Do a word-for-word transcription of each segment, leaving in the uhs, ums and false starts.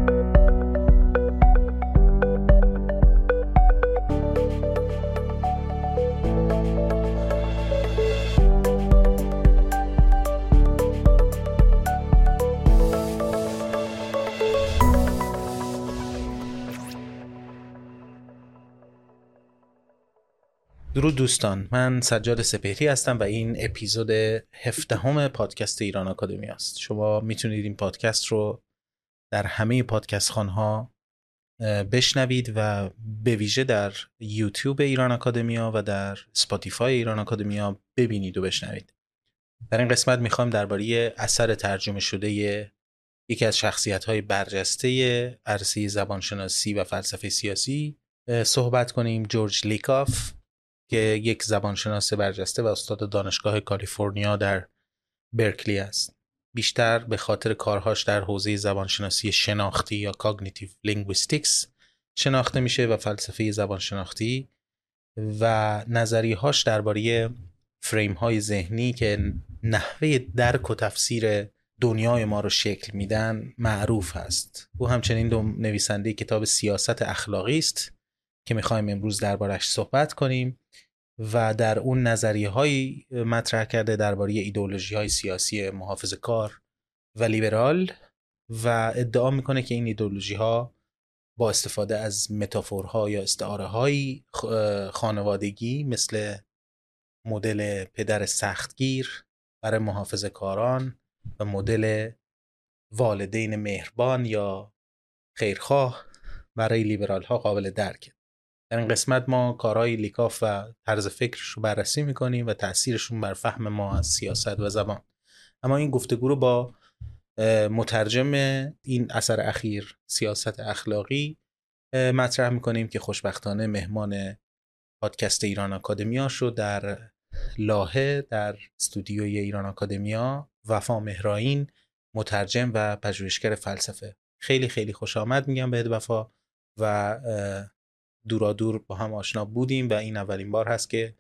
درود دوستان، من سجاد سپهری هستم و این اپیزود هفدهم پادکست ایران آکادمی است. شما میتونید این پادکست رو در همه پادکست خوان‌ها بشنوید و به ویژه در یوتیوب ایران آکادمیا و در اسپاتیفای ایران آکادمیا ببینید و بشنوید. در این قسمت میخوایم درباره اثر ترجمه شده یکی از شخصیت‌های برجسته عرصه زبانشناسی و فلسفه سیاسی صحبت کنیم، جورج لیکاف، که یک زبانشناس برجسته و استاد دانشگاه کالیفرنیا در برکلی است. بیشتر به خاطر کارهاش در حوزه زبانشناسی شناختی یا کاگنیتیو لینگویستیکس شناخته میشه و فلسفه زبانشناختی و نظریه‌هاش درباره فریم‌های ذهنی که نحوه درک و تفسیر دنیای ما رو شکل میدن معروف است. او همچنین دو نویسنده کتاب سیاست اخلاقی است که میخوایم امروز دربارش صحبت کنیم و در اون نظریه‌هایی مطرح کرده درباره ایدئولوژی‌های سیاسی محافظه‌کار و لیبرال و ادعا میکنه که این ایدئولوژی‌ها با استفاده از متافورها یا استعاره‌های خانوادگی مثل مدل پدر سختگیر برای محافظه‌کاران و مدل والدین مهربان یا خیرخواه برای لیبرال‌ها قابل درک. در این قسمت ما کارهای لیکاف و طرز فکرش رو بررسی میکنیم و تأثیرشون بر فهم ما از سیاست و زبان. اما این گفتگو رو با مترجم این اثر اخیر سیاست اخلاقی مطرح میکنیم که خوشبختانه مهمان پادکست ایران آکادمیا شد در لاهه در استودیوی ایران آکادمیا، وفا مهرائین، مترجم و پژوهشگر فلسفه. خیلی خیلی خوش آمد میگم بهت وفا و دورا دور با هم آشنا بودیم و این اولین بار هست که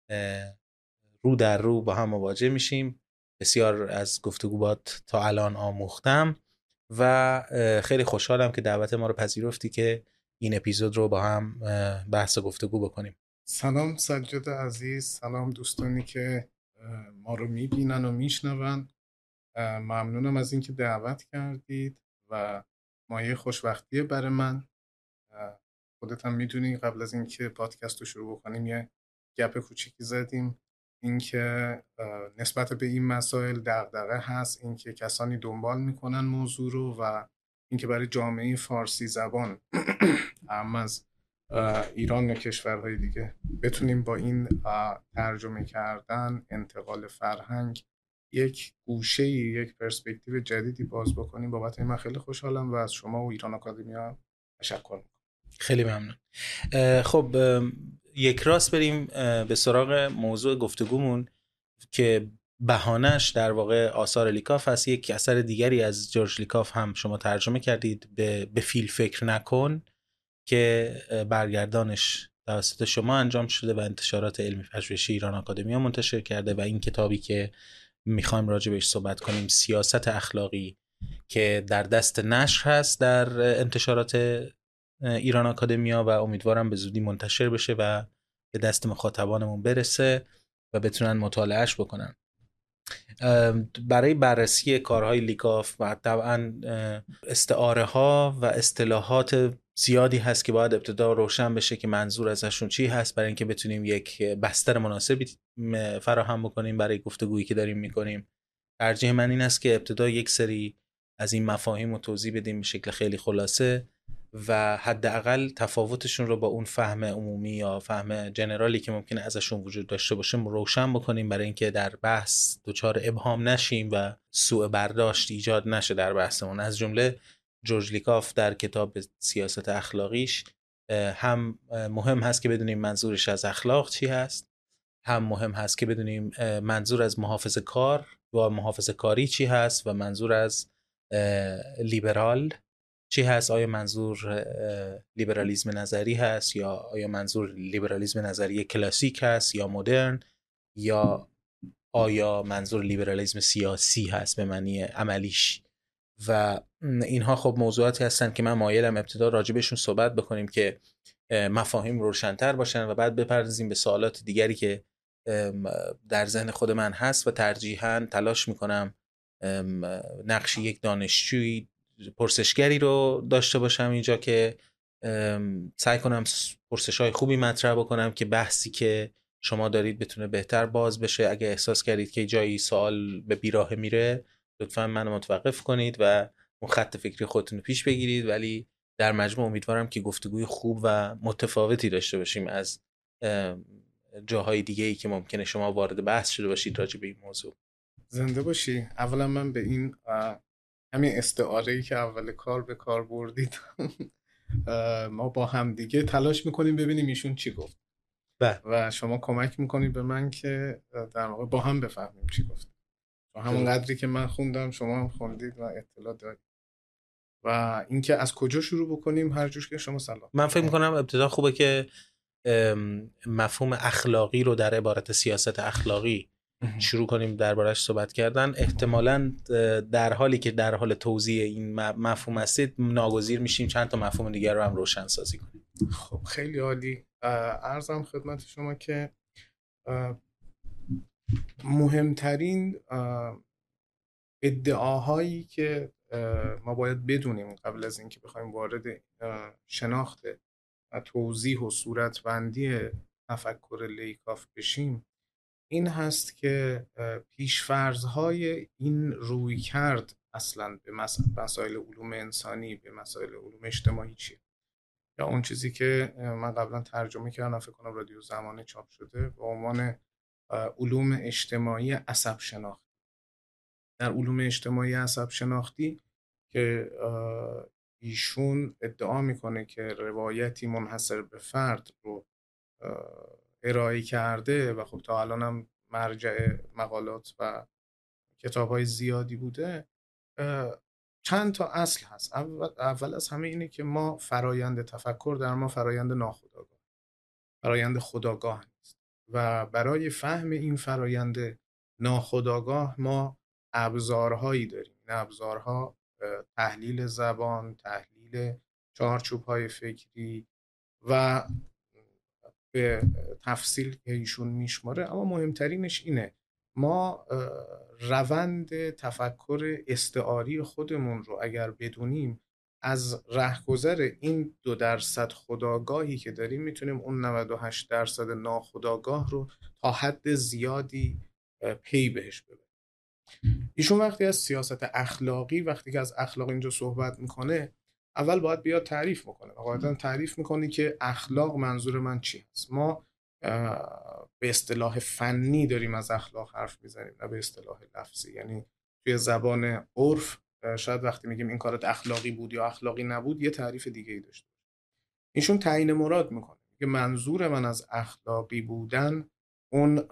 رو در رو با هم مواجه میشیم. بسیار از گفتگو بات تا الان آموختم و خیلی خوشحالم که دعوت ما رو پذیرفتی که این اپیزود رو با هم بحث و گفتگو بکنیم. سلام سجاد عزیز، سلام دوستانی که ما رو میبینن و میشنون. ممنونم از اینکه دعوت کردید و مایه خوشبختیه برای من. خودت هم میدونی قبل از اینکه پادکست رو شروع بکنیم یه گپ کوچیکی زدیم، اینکه نسبت به این مسائل دغدغه هست، اینکه کسانی دنبال میکنن موضوع رو و اینکه برای جامعه فارسی زبان اهم از ایران و کشورهای دیگه بتونیم با این ترجمه کردن، انتقال فرهنگ، یک گوشه‌ای، یک پرسپکتیو جدیدی باز بکنیم. بابت این من خیلی خوشحالم و از شما و ایران آکادمیا تشکر میکنم. خیلی ممنون. خب یک راست بریم به سراغ موضوع گفتگومون که بهانه‌اش در واقع آثار لیکاف هست. یک اثر دیگری از جورج لیکاف هم شما ترجمه کردید، به, به فیل فکر نکن، که برگردانش توسط شما انجام شده و انتشارات علمی پژوهشی ایران آکادمیا منتشر کرده و این کتابی که میخوایم راجع بهش صحبت کنیم، سیاست اخلاقی، که در دست نشر هست در انتشارات ایران آکادمیا و امیدوارم به زودی منتشر بشه و به دست مخاطبانمون برسه و بتونن مطالعهش بکنن. برای بررسی کارهای لیکاف و طبعا استعاره ها و اصطلاحات زیادی هست که باید ابتدا روشن بشه که منظور ازشون چی هست، برای اینکه بتونیم یک بستر مناسبی فراهم بکنیم برای گفتگویی که داریم میکنیم. ترجیح من این است که ابتدا یک سری از این مفاهیم رو توضیح بدیم به شکل خیلی خلاصه و حداقل تفاوتشون رو با اون فهم عمومی یا فهم جنرالی که ممکنه ازشون وجود داشته باشه روشن بکنیم، برای اینکه در بحث دچار ابهام نشیم و سوء برداشت ایجاد نشه در بحثمون. از جمله جورج لیکاف در کتاب سیاست اخلاقیش هم مهم هست که بدونیم منظورش از اخلاق چی هست، هم مهم هست که بدونیم منظور از محافظه کار و محافظه کاری چی هست و منظور از لیبرال چی هست. آیا منظور لیبرالیسم نظری هست یا آیا منظور لیبرالیسم نظری کلاسیک هست یا مدرن، یا آیا منظور لیبرالیسم سیاسی هست به معنی عملیش. و اینها خب موضوعاتی هستن که من مایلم ابتدا راجبشون صحبت بکنیم که مفاهیم روشن‌تر باشن و بعد بپردازیم به سوالات دیگری که در ذهن خود من هست و ترجیحاً تلاش میکنم نقش یک دانشجوی پرسشگری رو داشته باشم اینجا که سعی کنم پرسش‌های خوبی مطرح بکنم که بحثی که شما دارید بتونه بهتر باز بشه. اگه احساس کردید که جایی سوال به بیراه میره لطفاً منو متوقف کنید و اون خط فکری خودتون رو پیش بگیرید، ولی در مجموع امیدوارم که گفتگوی خوب و متفاوتی داشته باشیم از جاهای دیگه‌ای که ممکنه شما وارد بحث شده باشید راجع به این موضوع. زنده باشی. اولا من به این همین استعاره‌ای که اول کار به کار بردید ما با هم دیگه تلاش میکنیم ببینیم ایشون چی گفت و شما کمک میکنید به من که در واقع با هم بفهمیم چی گفت. همون قدری که من خوندم شما هم خوندید و اطلاع دارید. و اینکه از کجا شروع بکنیم هر جوش که شما سلام. من فکر میکنم ابتدا خوبه که مفهوم اخلاقی رو در عبارت سیاست اخلاقی شروع کنیم دربارش صحبت کردن. احتمالاً در حالی که در حال توضیح این مفهوم هستید ناگزیر میشیم چند تا مفهوم دیگر رو هم روشن سازی کنیم. خب خیلی عالی. عرضم خدمت شما که مهمترین ادعاهایی که ما باید بدونیم قبل از اینکه بخوایم وارد شناخت و توضیح و صورتبندی تفکر لیکاف بشیم این هست که پیش‌فرض‌های این رویکرد اصلاً به مسائل علوم انسانی به مسائل علوم اجتماعی چیه، یا اون چیزی که من قبلا ترجمه کردم فکر کنم رادیو زمانه چاپ شده به عنوان علوم اجتماعی عصب شناختی. در علوم اجتماعی عصب شناختی که ایشون ادعا میکنه که روایتی منحصر به فرد رو ارائه کرده و خب تا الان هم مرجع مقالات و کتاب‌های زیادی بوده، چند تا اصل هست. اول, اول از همه اینه که ما فرایند تفکر در ما فرایند ناخودآگاه، فرایند خودآگاه نیست و برای فهم این فرایند ناخودآگاه ما ابزارهایی داریم. این ابزارها تحلیل زبان، تحلیل چارچوب‌های فکری و به تفصیل که ایشون میشماره، اما مهمترینش اینه ما روند تفکر استعاری خودمون رو اگر بدونیم از رهگذر این دو درصد خودآگاهی که داریم میتونیم اون نود و هشت درصد ناخودآگاه رو تا حد زیادی پی بهش ببریم. ایشون وقتی از سیاست اخلاقی وقتی که از اخلاق اینجا صحبت میکنه اول باید بیاد تعریف میکنه. واقعا تعریف میکنه که اخلاق منظور من چی هست. ما به اصطلاح فنی داریم از اخلاق حرف میزنیم نه به اصطلاح لفظی. یعنی توی زبان عرف شاید وقتی میگیم این کارت اخلاقی بود یا اخلاقی نبود یه تعریف دیگه ای داشته. ایشون تعیین مراد میکنه که منظور من از اخلاقی بودن اون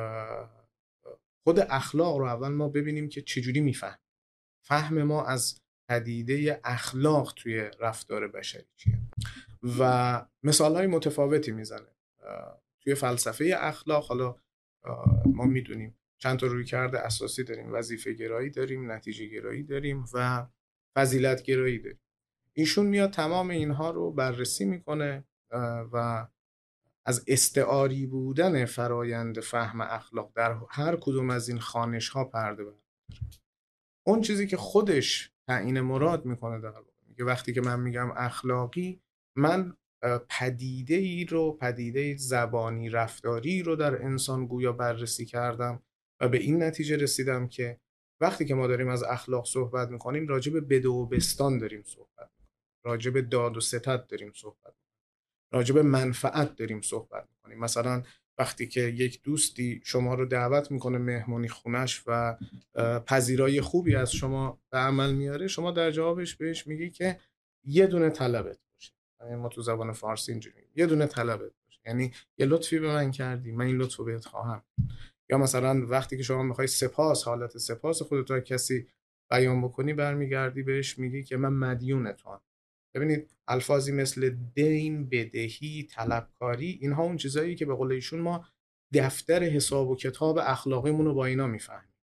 خود اخلاق رو اول ما ببینیم که چجوری میفهم. فهم ما از پدیده اخلاق توی رفتار بشری چیه و مثالهای متفاوتی میزنه. توی فلسفه اخلاق حالا ما میدونیم چند تا رویکرد اساسی داریم. وظیفه گرایی داریم، نتیجه گرایی داریم و فضیلت گرایی داریم. ایشون میاد تمام اینها رو بررسی میکنه و از استعاری بودن فرایند فهم اخلاق در هر کدوم از این خوانش ها پرده برمی‌داره. اون چیزی که خودش تعیین مراد میکنه در واقع میگه وقتی که من میگم اخلاقی من پدیده ای رو پدیده زبانی رفتاری رو در انسان گویا بررسی کردم و به این نتیجه رسیدم که وقتی که ما داریم از اخلاق صحبت میکنیم راجع به بد و بستان داریم صحبت میکنیم، راجع به داد و ستد داریم صحبت میکنیم، راجع به منفعت داریم صحبت میکنیم. مثلا وقتی که یک دوستی شما رو دعوت میکنه مهمونی خونش و پذیرایی خوبی از شما به عمل میاره، شما در جوابش بهش میگی که یه دونه طلبت باشه. یعنی ما تو زبان فارسی اینجوری میگیم یه دونه طلبت باشه، یعنی یه لطفی به من کردی من این لطفو بهت خواهم. یا مثلا وقتی که شما میخوای سپاس حالت سپاس خودت رو کسی بیان بکنی برمیگردی بهش میگی که من مدیون تو ام. ببینید الفاظی مثل دین، بدهی، طلبکاری اینها اون چیزایی که به قول ایشون ما دفتر حساب و کتاب اخلاقیمون رو با اینا میفهمیم.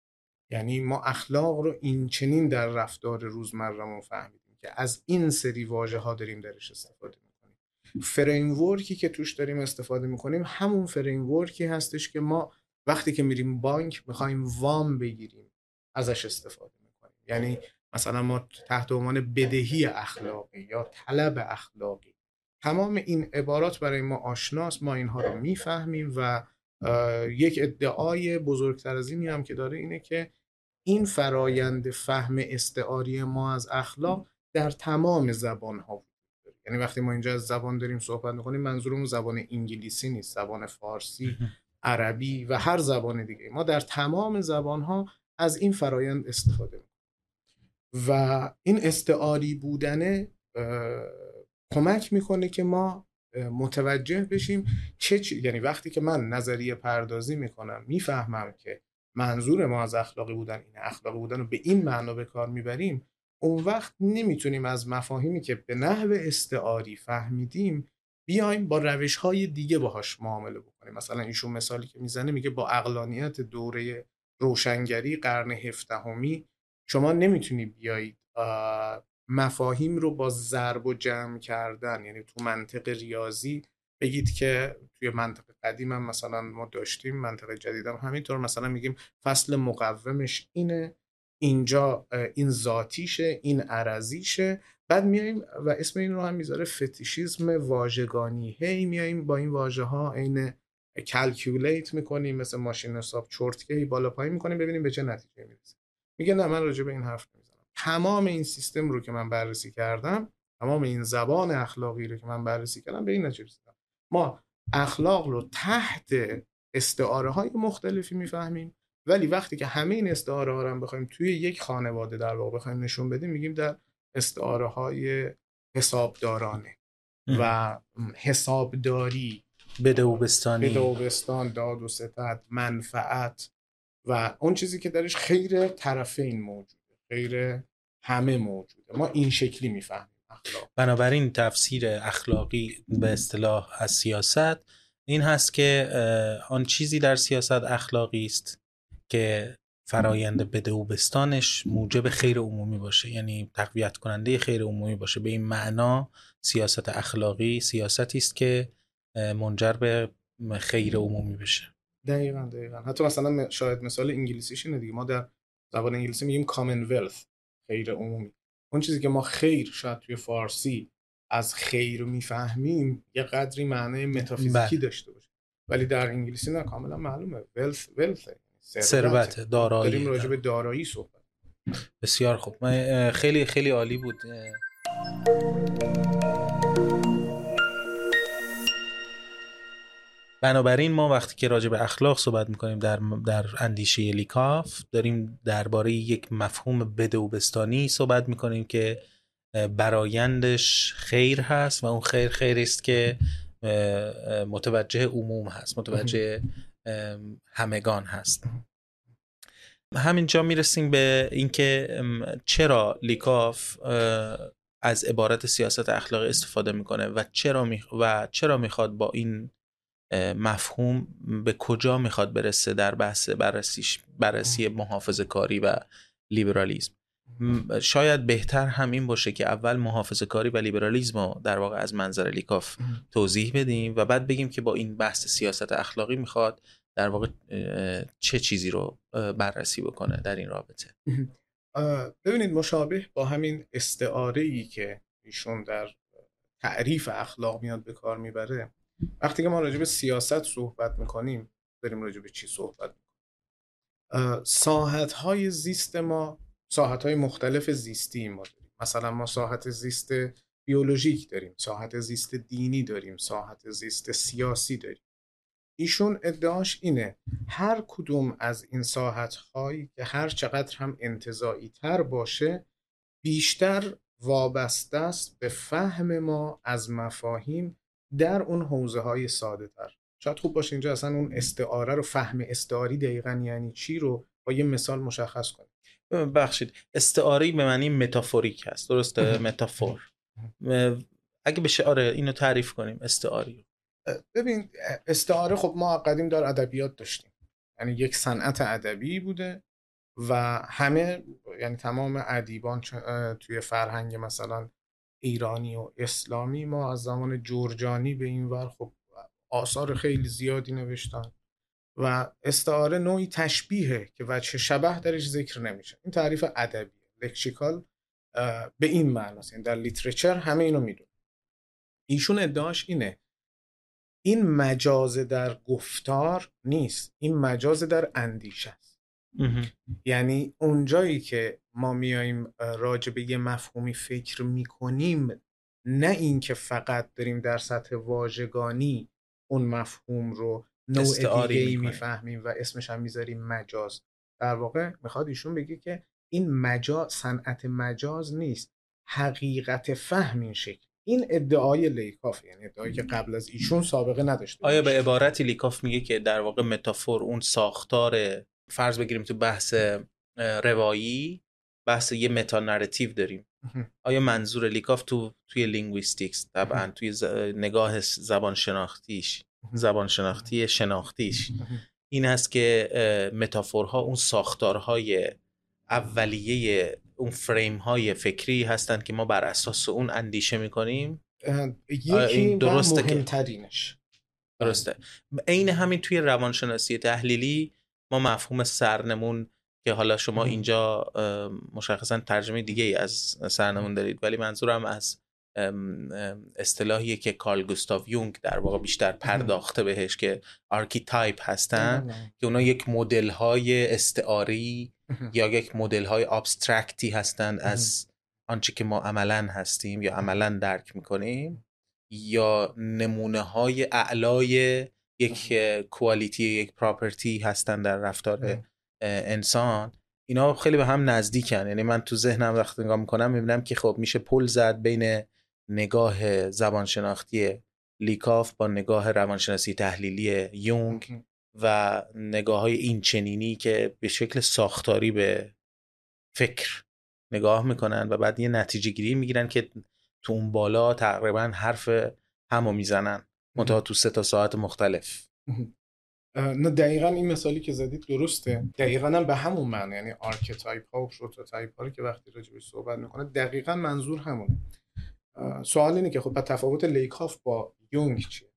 یعنی ما اخلاق رو این چنین در رفتار روزمره‌مون فهمیدیم که از این سری واژه ها داریم درش استفاده میکنیم. فریم ورکی که توش داریم استفاده میکنیم همون فریم ورکی هستش که ما وقتی که میریم بانک میخوایم وام بگیریم ازش استفاده میکنیم. یعنی مثلا ما تحت عنوان بدهی اخلاقی یا طلب اخلاقی، تمام این عبارات برای ما آشناست، ما اینها رو میفهمیم و یک ادعای بزرگتر از اینی هم که داره اینه که این فرایند فهم استعاری ما از اخلاق در تمام زبان ها وجود داره. یعنی وقتی ما اینجا از زبان داریم صحبت میکنیم منظورمون زبان انگلیسی نیست، زبان فارسی، عربی و هر زبان دیگه. ما در تمام زبان ها از این فرایند استفاده میکنیم و این استعاری بودنه کمک میکنه که ما متوجه بشیم چه چی، یعنی وقتی که من نظریه پردازی میکنم میفهمم که منظور ما از اخلاقی بودن این اخلاقی بودن رو به این معنا به کار میبریم، اون وقت نمیتونیم از مفاهیمی که به نحو استعاری فهمیدیم بیایم با روش‌های دیگه باهاش معامله بکنیم. مثلا ایشون مثالی که میزنه میگه با عقلانیت دوره روشنگری قرن هفدهمی شما نمیتونی بیایید مفاهیم رو با ضرب و جمع کردن، یعنی تو منطق ریاضی بگید که توی منطق قدیم هم مثلا ما داشتیم، منطق جدید هم همینطور، مثلا میگیم فصل مقومش اینه، اینجا این ذاتیشه، این عرضیشه، بعد میایم و اسم این رو هم میذاره فتیشیسم واژگانی. هی میایم با این واژه ها عین کلکیولیت میکنیم، مثل ماشین حساب چرتکی بالا پایین میکنیم ببینیم به چه نتیجه میرسیم. میگه نه من راجع به این حرف نمیزنم. تمام این سیستم رو که من بررسی کردم، تمام این زبان اخلاقی رو که من بررسی کردم، به این نتیجه رسیدم ما اخلاق رو تحت استعاره های مختلفی میفهمیم، ولی وقتی که همه این استعاره ها رو هم بخوایم توی یک خانواده در واقع بخوایم نشون بدیم میگیم در استعاره های حسابدارانه و حسابداری، بده و بستانی، بده و بستان، داد و ستد، منفعت و اون چیزی که درش خیر طرفین موجوده، خیر همه موجوده. ما این شکلی میفهمیم اخلاق. بنابراین تفسیر اخلاقی به اصطلاح از سیاست این هست که آن چیزی در سیاست اخلاقی است که فرایند بده و بستانش موجب خیر عمومی باشه، یعنی تقویت کننده خیر عمومی باشه. به این معنا سیاست اخلاقی سیاستی است که منجر به خیر عمومی بشه. دقیقاً دقیقاً. حتی مثلا شاید مثال انگلیسیش اینه دیگه، ما در زبان انگلیسی میگیم commonwealth، خیر عمومی. اون چیزی که ما خیر شاید توی فارسی از خیر میفهمیم یه قدری معنی متافیزیکی داشته باشه، ولی در انگلیسی نه، کاملا معلومه wealth wealth ثروت، دارایی. داریم راجع به دارایی صحبت. بسیار خوب، خیلی خیلی عالی بود. بنابراین ما وقتی که راجع به اخلاق صحبت میکنیم در در اندیشه لیکاف داریم درباره یک مفهوم بده و بستانی صحبت میکنیم که برایندش خیر هست و اون خیر خیری است که متوجه عموم هست، متوجه همگان هست. همینجا میرسیم به اینکه چرا لیکاف از عبارت سیاست اخلاقی استفاده میکنه و چرا می و چرا میخواد با این مفهوم به کجا میخواد برسه در بحث بررسیش بررسی محافظه‌کاری و لیبرالیسم. شاید بهتر هم این باشه که اول محافظه‌کاری و لیبرالیسم رو در واقع از منظر لیکاف توضیح بدیم و بعد بگیم که با این بحث سیاست اخلاقی میخواد در واقع چه چیزی رو بررسی بکنه در این رابطه. ببینید مشابه با همین استعاره‌ای که ایشون در تعریف اخلاق میاد به کار میبره، وقتی که ما راجع به سیاست صحبت میکنیم داریم راجع به چی صحبت میکنیم؟ ساحت‌های زیست ما، ساحت‌های مختلف زیستی ما داریم. مثلا ما ساحت زیست بیولوژیک داریم، ساحت زیست دینی داریم، ساحت زیست سیاسی داریم. ایشون ادعاش اینه هر کدوم از این ساحت‌هایی که هر چقدر هم انتزاعی تر باشه بیشتر وابسته است به فهم ما از مفاهیم در اون حوزه‌های ساده تر. شاید خوب باشه اینجا اصلا اون استعاره رو، فهم استعاری دقیقاً یعنی چی رو با یه مثال مشخص کنیم. بخشید استعاری به معنی متافوریک هست، درسته؟ متافور. اگه بشه آره اینو تعریف کنیم استعاری. ببین استعاره خب ما قدیم در ادبیات داشتیم، یعنی یک صنعت ادبی بوده و همه، یعنی تمام ادیبان توی فرهنگ مثلا ایرانی و اسلامی، ما از زمان جرجانی به این ور خب آثار خیلی زیادی نوشتن و استعاره نوعی تشبیهه که وجه شبه درش ذکر نمیشه. این تعریف ادبی لکسیکال به این معناست، یعنی در لیترچر همه اینو میدون. ایشون ادعاش اینه این مجاز در گفتار نیست، این مجاز در اندیشه است. یعنی اونجایی که ما میاییم راجع به یه مفهومی فکر میکنیم، نه این که فقط داریم در سطح واژگانی اون مفهوم رو نوع دیگه‌ای میفهمیم و اسمش هم میذاریم مجاز. در واقع میخواد ایشون بگه که این مجاز صنعت مجاز نیست، حقیقت فهم این شکل. این ادعای لیکاف، یعنی ادعایی که قبل از ایشون سابقه نداشته. آیا به عبارتی لیکاف میگه که در واقع متافور اون ساختار، فرض بگیریم تو بحث روایی بحث یه متا نراتیو داریم، آیا منظور لیکاف تو توی لینگویستیکس طبعا توی ز... نگاه زبان شناختیش زبان شناختی شناختیش این هست که متافورها اون ساختارهای اولیه اون فریم های فکری هستند که ما بر اساس اون اندیشه میکنیم؟ یکی و مهمترینش درسته. عین همین توی روانشناسی تحلیلی ما مفهوم سرنمون که حالا شما اینجا مشخصا ترجمه دیگه ای از سرنمون دارید، ولی منظورم از اصطلاحیه که کارل گوستاو یونگ در واقع بیشتر پرداخته بهش که آرکیتایپ هستن که اونا یک مدل های استعاری یا یک مدل های ابسترکتی هستند از آنچه که ما عملاً هستیم یا عملاً درک میکنیم، یا نمونه های اعلای یک کوالیتی، یک پراپرتی هستن در رفتار انسان. اینا خیلی به هم نزدیکن. یعنی من تو ذهنم وقتی نگاه میکنم میبینم که خب میشه پل زد بین نگاه زبانشناختی لیکاف با نگاه روانشناسی تحلیلی یونگ و نگاه های این چنینی که به شکل ساختاری به فکر نگاه میکنن و بعد یه نتیجه گیری میگیرن که تو اون بالا تقریبا حرف همو میزنن منتها تو سه تا ساعت مختلف. نه دقیقاً این مثالی که زدید درسته، دقیقاً هم به همون معنی، یعنی آرکیتایپ ها و پروتوتایپ ها که وقتی راجع بهش صحبت میکنه دقیقاً منظور همونه. سوال اینه که خب تفاوت لیکاف با یونگ چیه؟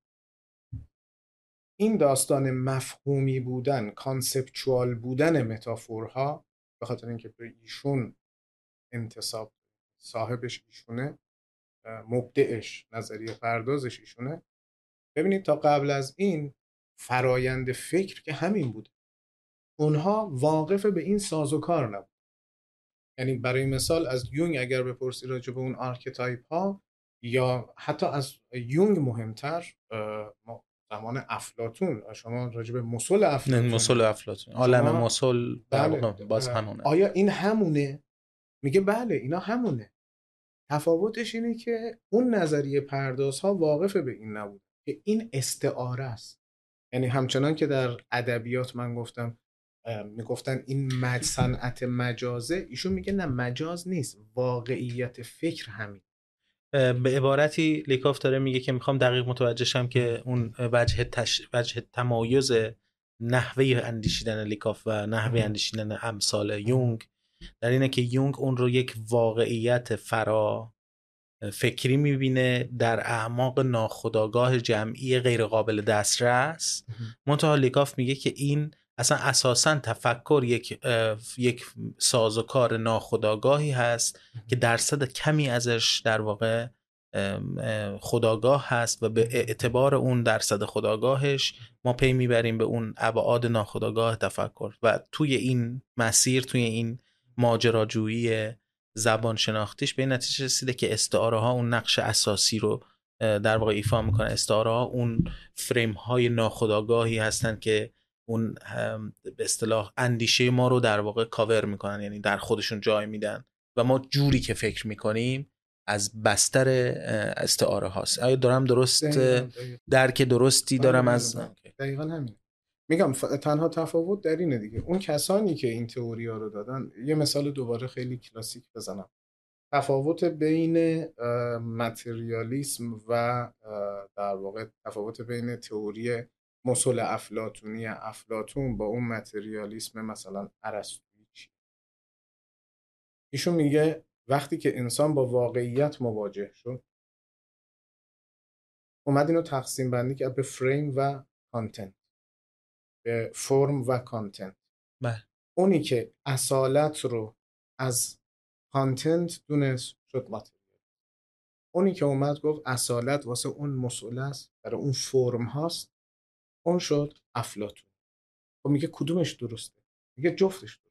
این داستان مفهومی بودن، کانسپچوال بودن متافورها، به خاطر اینکه به ایشون انتساب صاحبش ایشونه، مبدعش، نظریه پردازش ایشونه. ببینید تا قبل از این فرایند فکر که همین بود، اونها واقف به این سازوکار نبود. یعنی برای مثال از یونگ اگر بپرسی راجع به اون آرکیتایپ ها، یا حتی از یونگ مهمتر ما زمان افلاطون، شما راجع به مسل افلاطون مسل افلاطون عالم مسل در واقع باز همونه. آیا این همونه؟ میگه بله اینا همونه. تفاوتش اینه که اون نظریه پردازها واقف به این نبود که این استعاره است. یعنی همچنان که در ادبیات من گفتم میگفتن این مج صنعت مجازه، ایشون میگه نه مجاز نیست، واقعیت فکر همین. به عبارتی لیکاف داره میگه که میخوام دقیق متوجه شم که اون وجه تش... وجه تمایز نحوه اندیشیدن لیکاف و نحوه اندیشیدن امثال یونگ در اینه که یونگ اون رو یک واقعیت فرا فکری میبینه در اعماق ناخودآگاه جمعی غیر قابل دسترس. منتها لیکاف میگه که این اصلا اساساً تفکر یک یک سازوکار ناخودآگاهی هست که درصد کمی ازش در واقع خودآگاه هست و به اعتبار اون درصد خودآگاهش ما پی میبریم به اون ابعاد ناخودآگاه تفکر و توی این مسیر، توی این ماجراجویی زبان شناختیش به این نتیجه رسیده که استعاره ها اون نقش اساسی رو در واقع ایفا میکنه. استعاره ها اون فریم های ناخودآگاهی هستن که اون به اصطلاح اندیشه ما رو در واقع کاور میکنن، یعنی در خودشون جای میدن و ما جوری که فکر میکنیم از بستر استعاره هاست. آیا دارم درست درک درستی دارم از دقیقاً همین میگم. ف... تنها تفاوت در اینه دیگه، اون کسانی که این تئوری ها رو دادن، یه مثال دوباره خیلی کلاسیک بزنم، تفاوت بین متریالیسم و در واقع تفاوت بین تئوری مسل افلاطونی افلاطون با اون متریالیسم مثلا ارسطویی چیه؟ ایشون میگه وقتی که انسان با واقعیت مواجه شد، اومد اینو تقسیم بندی کرد به فریم و کانتنت، به فرم و کانتنت. بله. اونی که اصالت رو از کانتنت دونست شد ماتریال. اونی که اومد گفت اصالت واسه اون مثلث برای اون فرم هاست، اون شد افلاطون. خب میگه کدومش درسته؟ میگه جفتش درسته.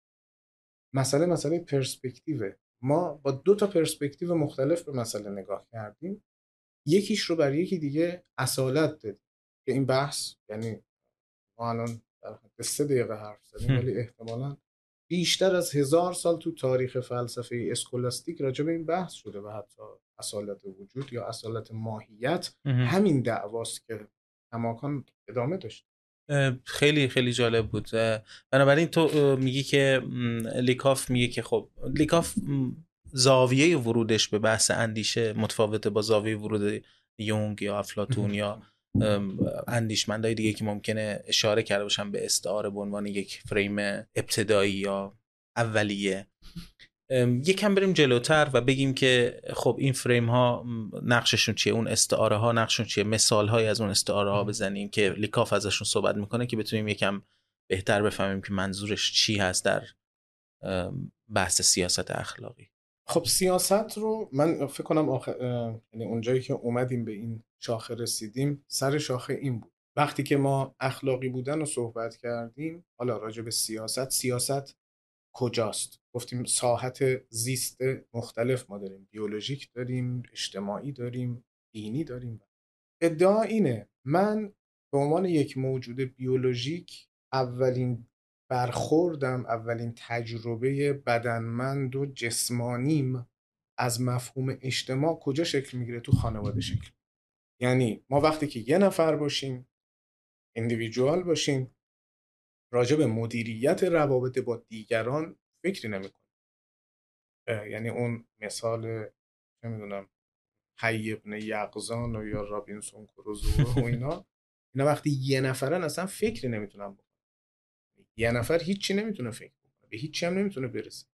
مسئله مسئله پرسپکتیوه. ما با دو تا پرسپکتیو مختلف به مسئله نگاه کردیم، یکیش رو بر یکی دیگه اصالت دادیم که این بحث، یعنی ما الان در حد سه دقیقه حرف زدیم ولی احتمالاً بیشتر از هزار سال تو تاریخ فلسفه اسکولاستیک راجع به این بحث شده و حتی اصالت وجود یا اصالت ماهیت همین دعواست که کماکان ادامه داشت. خیلی خیلی جالب بود. بنابراین تو میگی که لیکاف میگه که خب لیکاف زاویه ورودش به بحث اندیشه متفاوته با زاویه ورود یونگ یا افلاطون یا اندیشمندای دیگه که ممکنه اشاره کرده باشن به استعاره به عنوان یک فریم ابتدایی یا اولیه. یکم بریم جلوتر و بگیم که خب این فریم ها نقششون چیه، اون استعاره ها نقششون چیه، مثال های از اون استعاره ها بزنیم که لیکاف ازشون صحبت میکنه که بتونیم یکم بهتر بفهمیم که منظورش چی هست در بحث سیاست اخلاقی. خب سیاست رو من فکر کنم آخر، یعنی اونجایی که اومدیم به این شاخه رسیدیم، سر شاخه این بود. وقتی که ما اخلاقی بودن رو صحبت کردیم، حالا راجع به سیاست، سیاست کجاست؟ گفتیم ساحت زیست مختلف ما داریم، بیولوژیک داریم، اجتماعی داریم، دینی داریم. ادعا اینه من به عنوان یک موجود بیولوژیک اولین برخوردم، اولین تجربه بدنمند و جسمانیم از مفهوم اجتماع کجا شکل میگیره؟ تو خانواده شکل. یعنی ما وقتی که یه نفر باشیم، اندیویدوال باشیم، راجع به مدیریت روابط با دیگران فکری نمی‌کنیم. یعنی اون مثال نمیدونم حی ابن یقظان و یا رابینسون کروزو و اینا اینا وقتی یه نفرن اصلا فکری نمیتونن بکنن. یه نفر هیچی نمیتونه فکر بکنه، به هیچی هم نمیتونه برسه.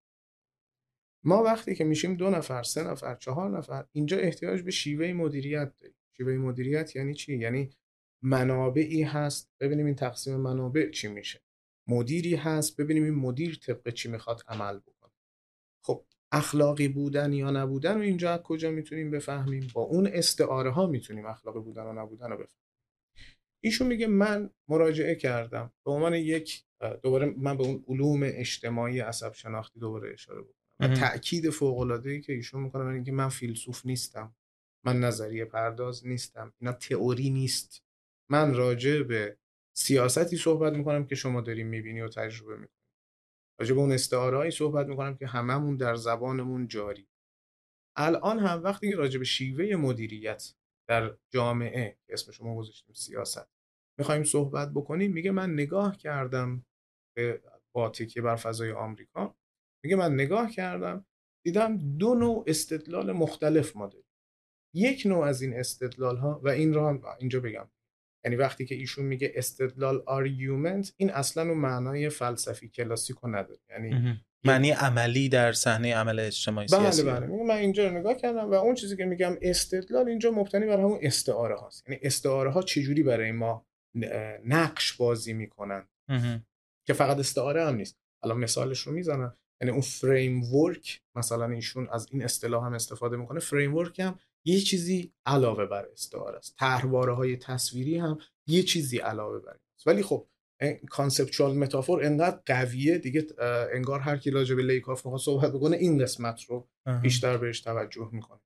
ما وقتی که میشیم دو نفر، سه نفر، چهار نفر، اینجا احتیاج به شیوه مدیریت داریم. شیوه مدیریت یعنی چی؟ یعنی منابعی هست، ببینیم این تقسیم منابع چی میشه. مدیری هست، ببینیم این مدیر طبق چی میخواد عمل بکنه. خب اخلاقی بودن یا نبودن رو اینجا از کجا میتونیم بفهمیم؟ با اون استعاره ها میتونیم اخلاقی بودن و نبودن رو بفهمیم. ایشون میگه من مراجعه کردم به عنوان یک، دوباره من به اون علوم اجتماعی عصب شناختی دوباره اشاره بکنم و تأکید فوق العاده‌ای که ایشون میکنه من اینکه من فیلسوف نیستم، من نظریه پرداز نیستم، اینا تئوری نیست. من راجع به سیاستی صحبت میکنم که شما داریم میبینی و تجربه میکنی. راجع به اون استعاره‌ای صحبت میکنم که هممون در زبانمون جاری. الان هم وقتی که راجع به شیوه مدیریت در جامعه که اسم شما گذاشتیم سیاست میخوایم صحبت بکنیم، میگه من نگاه کردم به با تکیه بر فضای آمریکا، میگه من نگاه کردم دیدم دو نوع استدلال مختلف ما داریم. یک نوع از این استدلال ها و این رو هم اینجا بگم، یعنی وقتی که ایشون میگه استدلال آرگومنت، این اصلا اون معنای فلسفی کلاسیکو نداره، یعنی معنی عملی در صحنه عمل اجتماعی سیاسی. بله بله میگم من اینجا رو نگاه کردم و اون چیزی که میگم استدلال اینجا مبتنی بر همون استعاره هاست. یعنی استعاره ها چجوری برای ما نقش بازی میکنن که فقط استعاره هم نیست. حالا مثالش رو میزنم، یعنی اون فریم ورک، مثلا ایشون از این اصطلاح هم استفاده میکنه، فریم ورک هم یه چیزی علاوه بر استعاره است، طرحواره های تصویری هم یه چیزی علاوه بر است. ولی خب کانسپچوال متافور انقدر قویه دیگه، انگار هر کی راجع به لیکاف میخواد صحبت بکنه این قسمت رو بیشتر بهش توجه میکنه.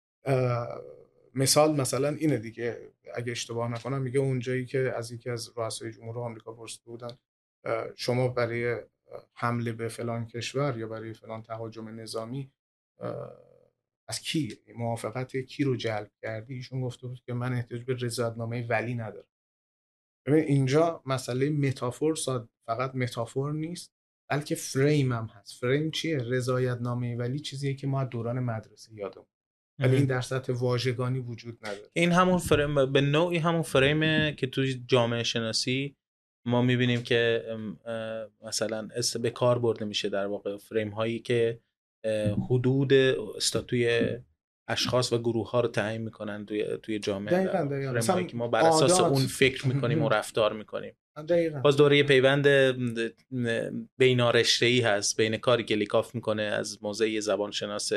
مثال مثلا اینه دیگه، اگه اشتباه نکنم میگه اونجایی که از یکی از رؤسای جمهور آمریکا پرسیده بودن شما برای حمله به فلان کشور یا برای فلان تهاجم نظامی از کی موافقت کی رو جلب کردی؟ ایشون گفته بود که من احتیاج به رضایتنامه ولی ندارم. ببین اینجا مسئله متافور فقط متافور نیست بلکه فریم هم هست. فریم چیه؟ رضایتنامه ولی چیزیه که ما دوران مدرسه یادمون، ولی این در سطح واژگانی وجود نداره. این همون فریم، به نوعی همون فریمه که توی جامعه شناسی ما میبینیم که مثلا به کار برده میشه در واقع، فریم هایی که حدود استاتوی اشخاص و گروه ها رو تعیین میکنن توی توی جامعه. دقیقاً دقیقاً. مثلا که ما بر اساس اون فکر میکنیم و رفتار میکنیم. دقیقاً. باز دوره یه پیوند بینارشته‌ای هست بین کاری که لیکاف میکنه از موضع زبانشناس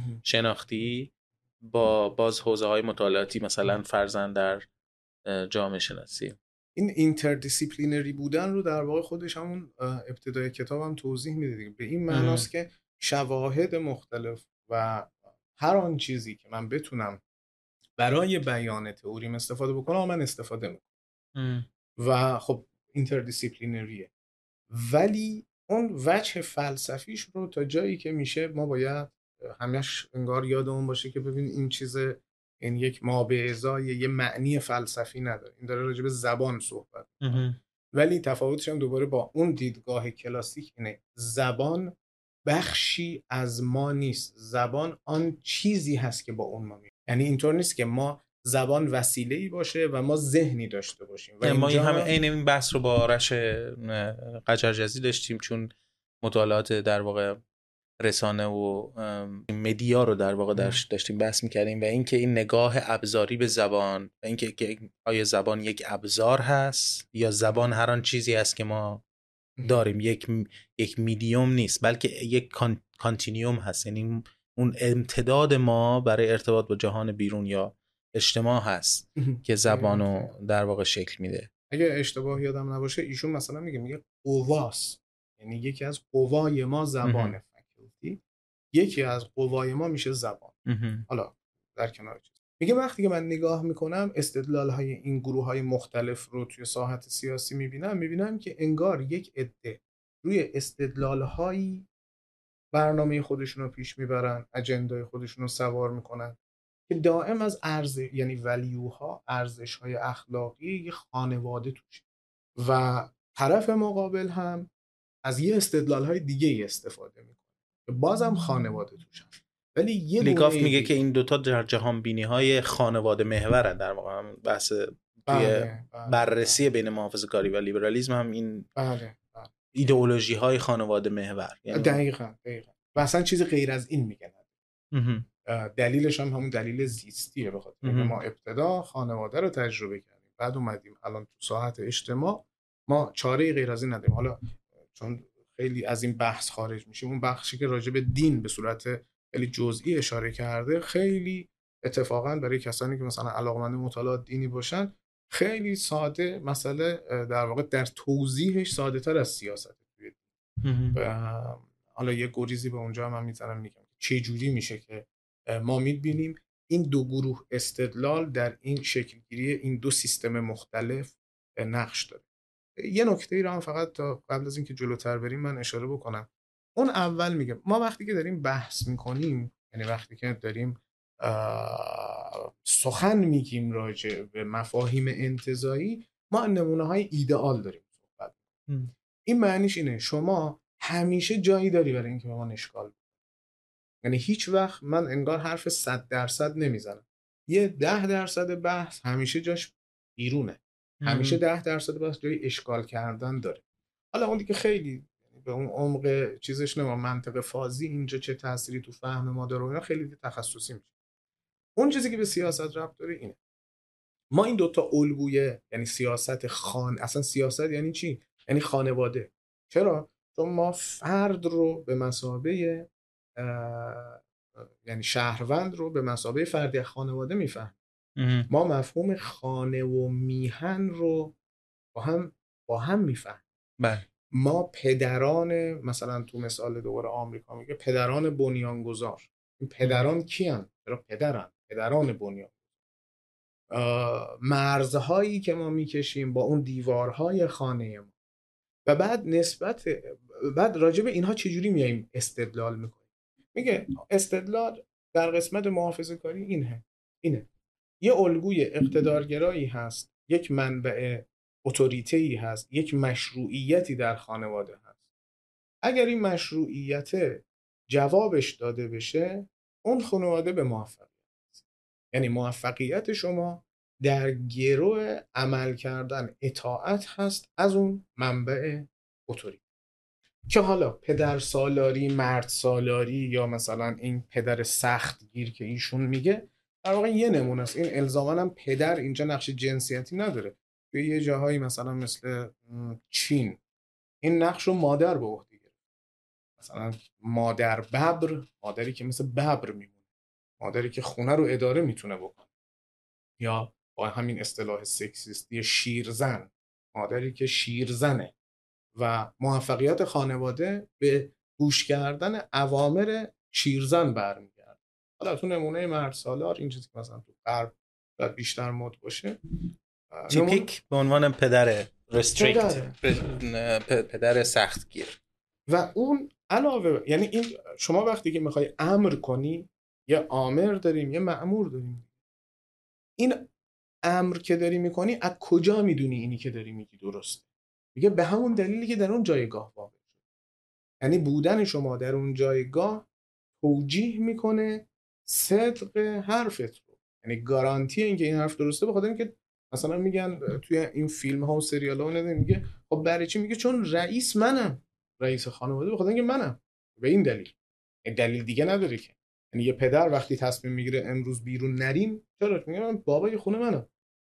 شناختی با باز حوزه های مطالعاتی، مثلا فرضاً در جامعه شناسی. این اینتردیسیپلینری بودن رو در واقع خودش همون ابتدای کتابم توضیح میده دیگه. به این معناست که شواهد مختلف و هر آن چیزی که من بتونم برای بیان تئوریم استفاده بکنم من استفاده میکنم و خب اینتردیسیپلینریه. ولی اون وجه فلسفیش رو تا جایی که میشه ما باید همیشه انگار یادمون باشه که ببین این چیز، این یک ما به ازای یه معنی فلسفی نداره، این داره راجع به زبان صحبت می‌کنه. ولی تفاوتش هم دوباره با اون دیدگاه کلاسیک اینه، زبان بخشی از ما نیست، زبان آن چیزی هست که با اون ما می، یعنی اینطور نیست که ما زبان وسیله‌ای باشه و ما ذهنی داشته باشیم. و ما این اینجا همه عین این بحث رو با آرش قجرجزی داشتیم، چون مطالعات در واقع رسانه و مدیا رو در واقع داشتیم بحث می‌کردیم و اینکه این نگاه ابزاری به زبان و اینکه آیا زبان یک ابزار هست یا زبان هر آن چیزی هست که ما داریم، یک یک میدیوم نیست بلکه یک کان، کانتینیوم هست، یعنی اون امتداد ما برای ارتباط با جهان بیرون یا اجتماع هست که زبانو در واقع شکل میده. اگه اشتباه یادم نباشه ایشون مثلا میگه میگه قواست، یعنی یکی از قوای ما زبانه، فکلتی یکی از قوای ما میشه زبان. حالا در کنار چیز میگه وقتی که من نگاه میکنم استدلال های این گروه های مختلف رو توی ساحت سیاسی میبینم میبینم که انگار یک عده روی استدلال هایی برنامه خودشون رو پیش میبرن، اجندای خودشون رو سوار میکنن که دائم از ارزش، یعنی ولیوها، ارزش های اخلاقی یه خانواده توشه و طرف مقابل هم از یه استدلال های دیگه ای استفاده میکنه که بازم خانواده توشه. ولی یه لیگاف میگه که این دوتا در جهان بینی های خانواده محورن، در واقع هم بحث توی بررسی بین محافظه‌کاری و لیبرالیسم هم این بله بله. ایدئولوژی های خانواده محور، یعنی دقیقاً دقیقاً و اصلا چیز غیر از این میگن. دلیلش هم همون دلیل زیستیه، بخاطر اینکه ما ابتدا خانواده رو تجربه کردیم، بعد اومدیم الان تو ساحت اجتماع ما چاره غیر از این نداریم. حالا چون خیلی از این بحث خارج میشیم، اون بخشی که راجع به دین به صورت خیلی جزئی اشاره کرده خیلی اتفاقا برای کسانی که مثلا علاقه‌مند مطالعات دینی باشن خیلی ساده، مسئله در واقع در توضیحش ساده تر از سیاست. حالا یه گریزی به اونجا هم من میذارم میگم چه جوری میشه که ما میبینیم این دو گروه استدلال در این شکلگیری این دو سیستم مختلف نقش داره. یه نکته ای رو هم فقط تا قبل از اینکه جلوتر بریم من اشاره بکنم. اون اول میگم ما وقتی که داریم بحث میکنیم، یعنی وقتی که داریم سخن میگیم راجع به مفاهیم انتزاعی، ما نمونه های ایدئال داریم صحبت. این معنیش اینه شما همیشه جایی داری برای اینکه به ما اشکال بدی. یعنی هیچ وقت من انگار حرف صد درصد نمیزنم. یه ده درصد بحث همیشه جاش بیرونه. همیشه ده درصد بحث جای اشکال کردن داره. حالا اون دیگه خیلی به اون عمق چیزش نمیم، منطق فازی اینجا چه تأثیری تو فهم ما داره، اینا خیلی تخصصی میشه. اون چیزی که به سیاست ربط داره اینه. ما این دوتا الگوی، یعنی سیاست خان، اصلا سیاست یعنی چی؟ یعنی خانواده. چرا؟ چون ما فرد رو به مثابه یعنی شهروند رو به مثابه فردی خانواده میفهم. ما مفهوم خانه و میهن رو با هم با هم میفهم. بله. ما پدران، مثلا تو مثال دوباره آمریکا میگه پدران بنیانگذار، این پدران کیان؟ چرا پدرن؟ پدران بنیان. مرزهایی که ما میکشیم با اون دیوارهای خانه ما و بعد نسبت بعد راجع به اینها چجوری میایم استدلال میکنیم. میگه استدلال در قسمت محافظه‌کاری اینه اینه یه الگوی اقتدارگرایی هست، یک منبع اتوریته‌ای هست، یک مشروعیتی در خانواده هست. اگر این مشروعیت جوابش داده بشه اون خانواده به موفقیت هست. یعنی موفقیت شما در گرو عمل کردن اطاعت هست از اون منبع اتوریته. که حالا پدر سالاری، مرد سالاری یا مثلا این پدر سخت گیر که ایشون میگه در واقع یه نمونه است. این الزاماً هم پدر اینجا نقش جنسیتی نداره. توی یه جاهایی مثلا مثل چین این نقش رو مادر به عهده گرفت. مثلا مادر ببر، مادری که مثل ببر میمونه، مادری که خونه رو اداره میتونه بکنه. یا با همین اصطلاح سکسیستی شیرزن، مادری که شیرزنه و موفقیت خانواده به گوش کردن اوامر شیرزن برمیگرده. حالا تو نمونه مرد سالار این چیزی که مثلا تو غرب و بیشتر مد باشه، تیپیک به عنوان پدر رستریکت، پدر سختگیر. و اون علاوه، یعنی این شما وقتی که میخوای امر کنی، یه آمر داریم یه مأمور داریم. این امر که داری میکنی از کجا میدونی اینی که داری میگی درسته؟ میگه به همون دلیلی که در اون جایگاه واقع شد. یعنی بودن شما در اون جایگاه توجیه میکنه صدق حرفت رو، یعنی گارانتی اینکه این حرف درسته. بخاطر اینکه مثلا میگن توی این فیلم ها و سریال ها نده، میگه خب برای چی؟ میگه چون رئیس منم، رئیس خانواده، بخاطر اینکه منم. به این دلیل، این دلیل دیگه نداره که. یعنی یه پدر وقتی تصمیم میگیره امروز بیرون نریم، چرا؟ میگه من بابای خونه منم.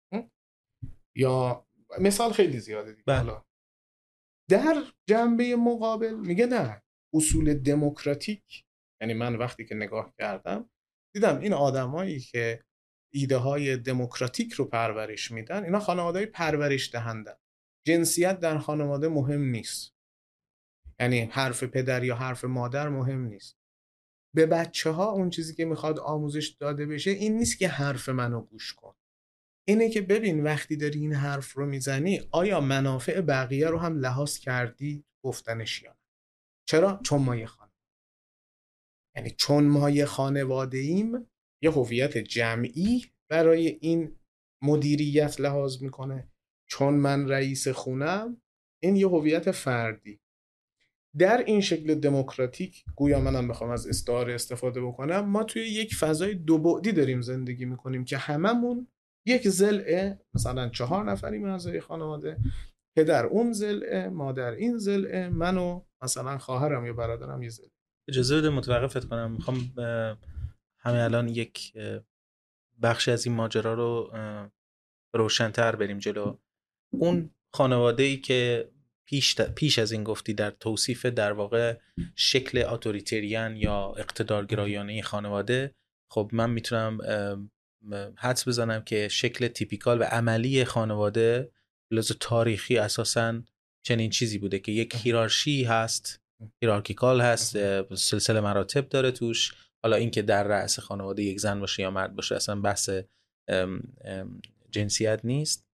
یا مثال خیلی زیاده دیگه. حالا در جنبه مقابل میگه نه، اصول دموکراتیک، یعنی من وقتی که نگاه کردم دیدم این آدمایی که ایده های دموکراتیک رو پرورش میدن، اینا خانواده‌های پرورش دهنده. جنسیت در خانواده مهم نیست، یعنی حرف پدر یا حرف مادر مهم نیست. به بچه ها اون چیزی که میخواد آموزش داده بشه این نیست که حرف منو گوش کن، اینه که ببین وقتی داری این حرف رو میزنی آیا منافع بقیه رو هم لحاظ کردی گفتنش یا نه. چرا؟ چون ما یه خانواده، یعنی چون ما یه خانواده ایم یه هویت جمعی برای این مدیریت لحاظ میکنه. چون من رئیس خونم این یه هویت فردی. در این شکل دموکراتیک، گویا منم بخوام از استعاره استفاده بکنم، ما توی یک فضای دو بعدی داریم زندگی میکنیم که هممون یک ضلع، مثلا چهار نفریم اعضای خانواده، پدر اون ضلع، مادر این ضلع، من و مثلا خواهرم یا برادرم یه ضلع. اجازه بده متوقفت کنم. میخوام همین الان یک بخشی از این ماجرا رو روشن‌تر بریم جلو. اون خانواده‌ای که پیش پیش از این گفتی در توصیف در واقع شکل اتوریتریان یا اقتدارگرایانه خانواده، خب من میتونم حدس بزنم که شکل تیپیکال و عملی خانواده لحاظ تاریخی اساساً چنین چیزی بوده که یک هیرارشی هست، هیرارکیکال هست، سلسله مراتب داره توش. حالا این که در رأس خانواده یک زن باشه یا مرد باشه اصلا بحث ام ام جنسیت نیست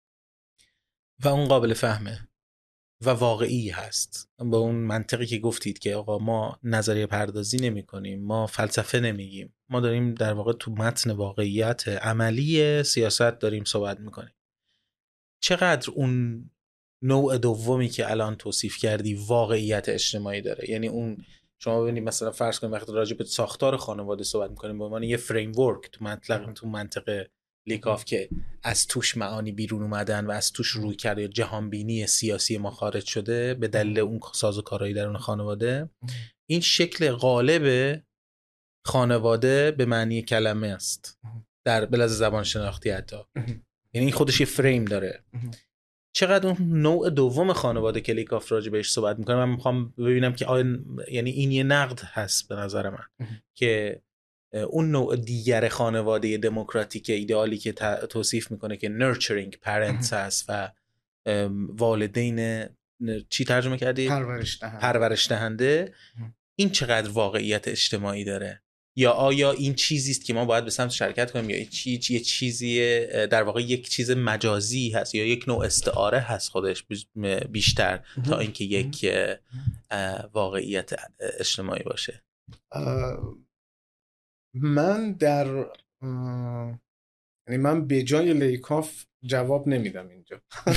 و اون قابل فهمه و واقعی هست. با اون منطقی که گفتید که آقا ما نظریه پردازی نمی کنیم، ما فلسفه نمیگیم، ما داریم در واقع تو متن واقعیت عملی سیاست داریم صحبت میکنیم. چقدر اون نوع دومی که الان توصیف کردی واقعیت اجتماعی داره؟ یعنی اون شما ببینید مثلا فرض کنید وقتی راجع به ساختار خانواده صحبت میکنیم به عنوان یه فریم ورک تو منطق تو منطقه لیکاف که از توش معانی بیرون اومدن و از توش روی کرده جهان بینی سیاسی ما خارج شده به دلیل اون سازوکارهایی در اون خانواده، این شکل غالب خانواده به معنی کلمه است در بلز زبان شناختی حتی. یعنی خودش یه فریم داره. چقدر اون نوع دوم خانواده که لیکاف راجع بهش صحبت میکنه من میخوام ببینم که آیا یعنی این یه نقد هست به نظر من که اون نوع دیگر خانواده دموکراتیک ایدئالی که توصیف میکنه که nurturing parents هست و والدین چی ترجمه کردی؟ پرورش دهنده. پرورش دهنده. این چقدر واقعیت اجتماعی داره؟ یا آیا این چیزی است که ما باید به سمت شرکت کنیم یا چی یه چیزی در واقع یک چیز مجازی هست یا یک نوع استعاره هست خودش بیشتر تا اینکه یک واقعیت اجتماعی باشه؟ من در یعنی من به جای لیکاف جواب نمیدم اینجا.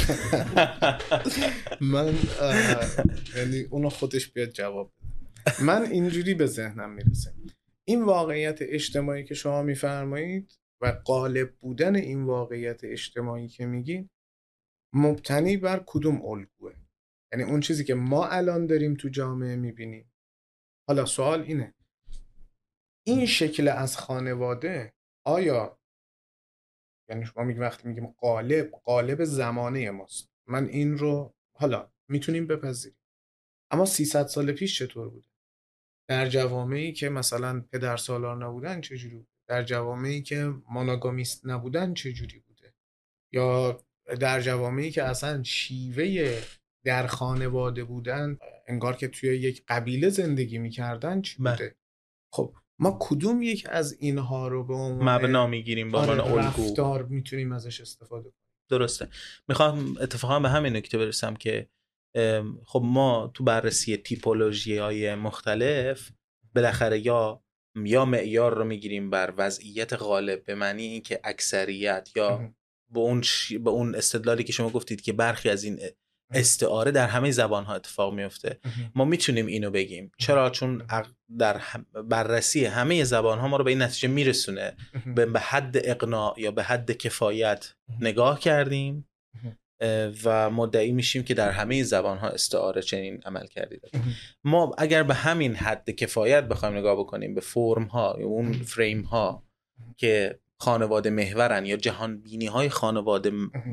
من یعنی اونو خودش بیاد جواب بده. من اینجوری به ذهنم میرسه این واقعیت اجتماعی که شما میفرمایید و غالب بودن این واقعیت اجتماعی که میگین مبتنی بر کدوم الگوه؟ یعنی اون چیزی که ما الان داریم تو جامعه میبینیم. حالا سوال اینه، این شکل از خانواده آیا، یعنی شما میگیم وقتی میگیم قالب، قالب زمانه ماست، من این رو حالا میتونیم بپذیریم، اما سیصد سال پیش چطور بوده؟ در جوامعی که مثلا پدر سالار نبودن چجوری بود؟ در جوامعی که مونوگامیست نبودن چجوری بوده؟ یا در جوامعی که اصلا شیوه در خانواده بودن انگار که توی یک قبیله زندگی میکردن چی بوده؟ خب ما کدوم یک از اینها رو به عنوان مبنا میگیریم، به عنوان الگو رفتار میتونیم ازش استفاده کنیم؟ درسته. میخوام اتفاقا به همین نکته برسم که خب ما تو بررسی تیپولوژی های مختلف بالاخره یا یا معیار رو میگیریم بر وضعیت غالب، به معنی این که اکثریت، یا به اون ش... به اون استدلالی که شما گفتید که برخی از این استعاره در همه زبان‌ها اتفاق میفته. ما میتونیم اینو بگیم. چرا؟ چون در بررسی همه زبان‌ها ما رو به این نتیجه میرسونه، به حد اقناع یا به حد کفایت نگاه کردیم و مدعی میشیم که در همه زبان‌ها استعاره چنین عمل کردید. ما اگر به همین حد کفایت بخوایم نگاه بکنیم به فرم‌ها یا اون فریم‌ها که خانواده محورن یا جهان بینی‌های خانواده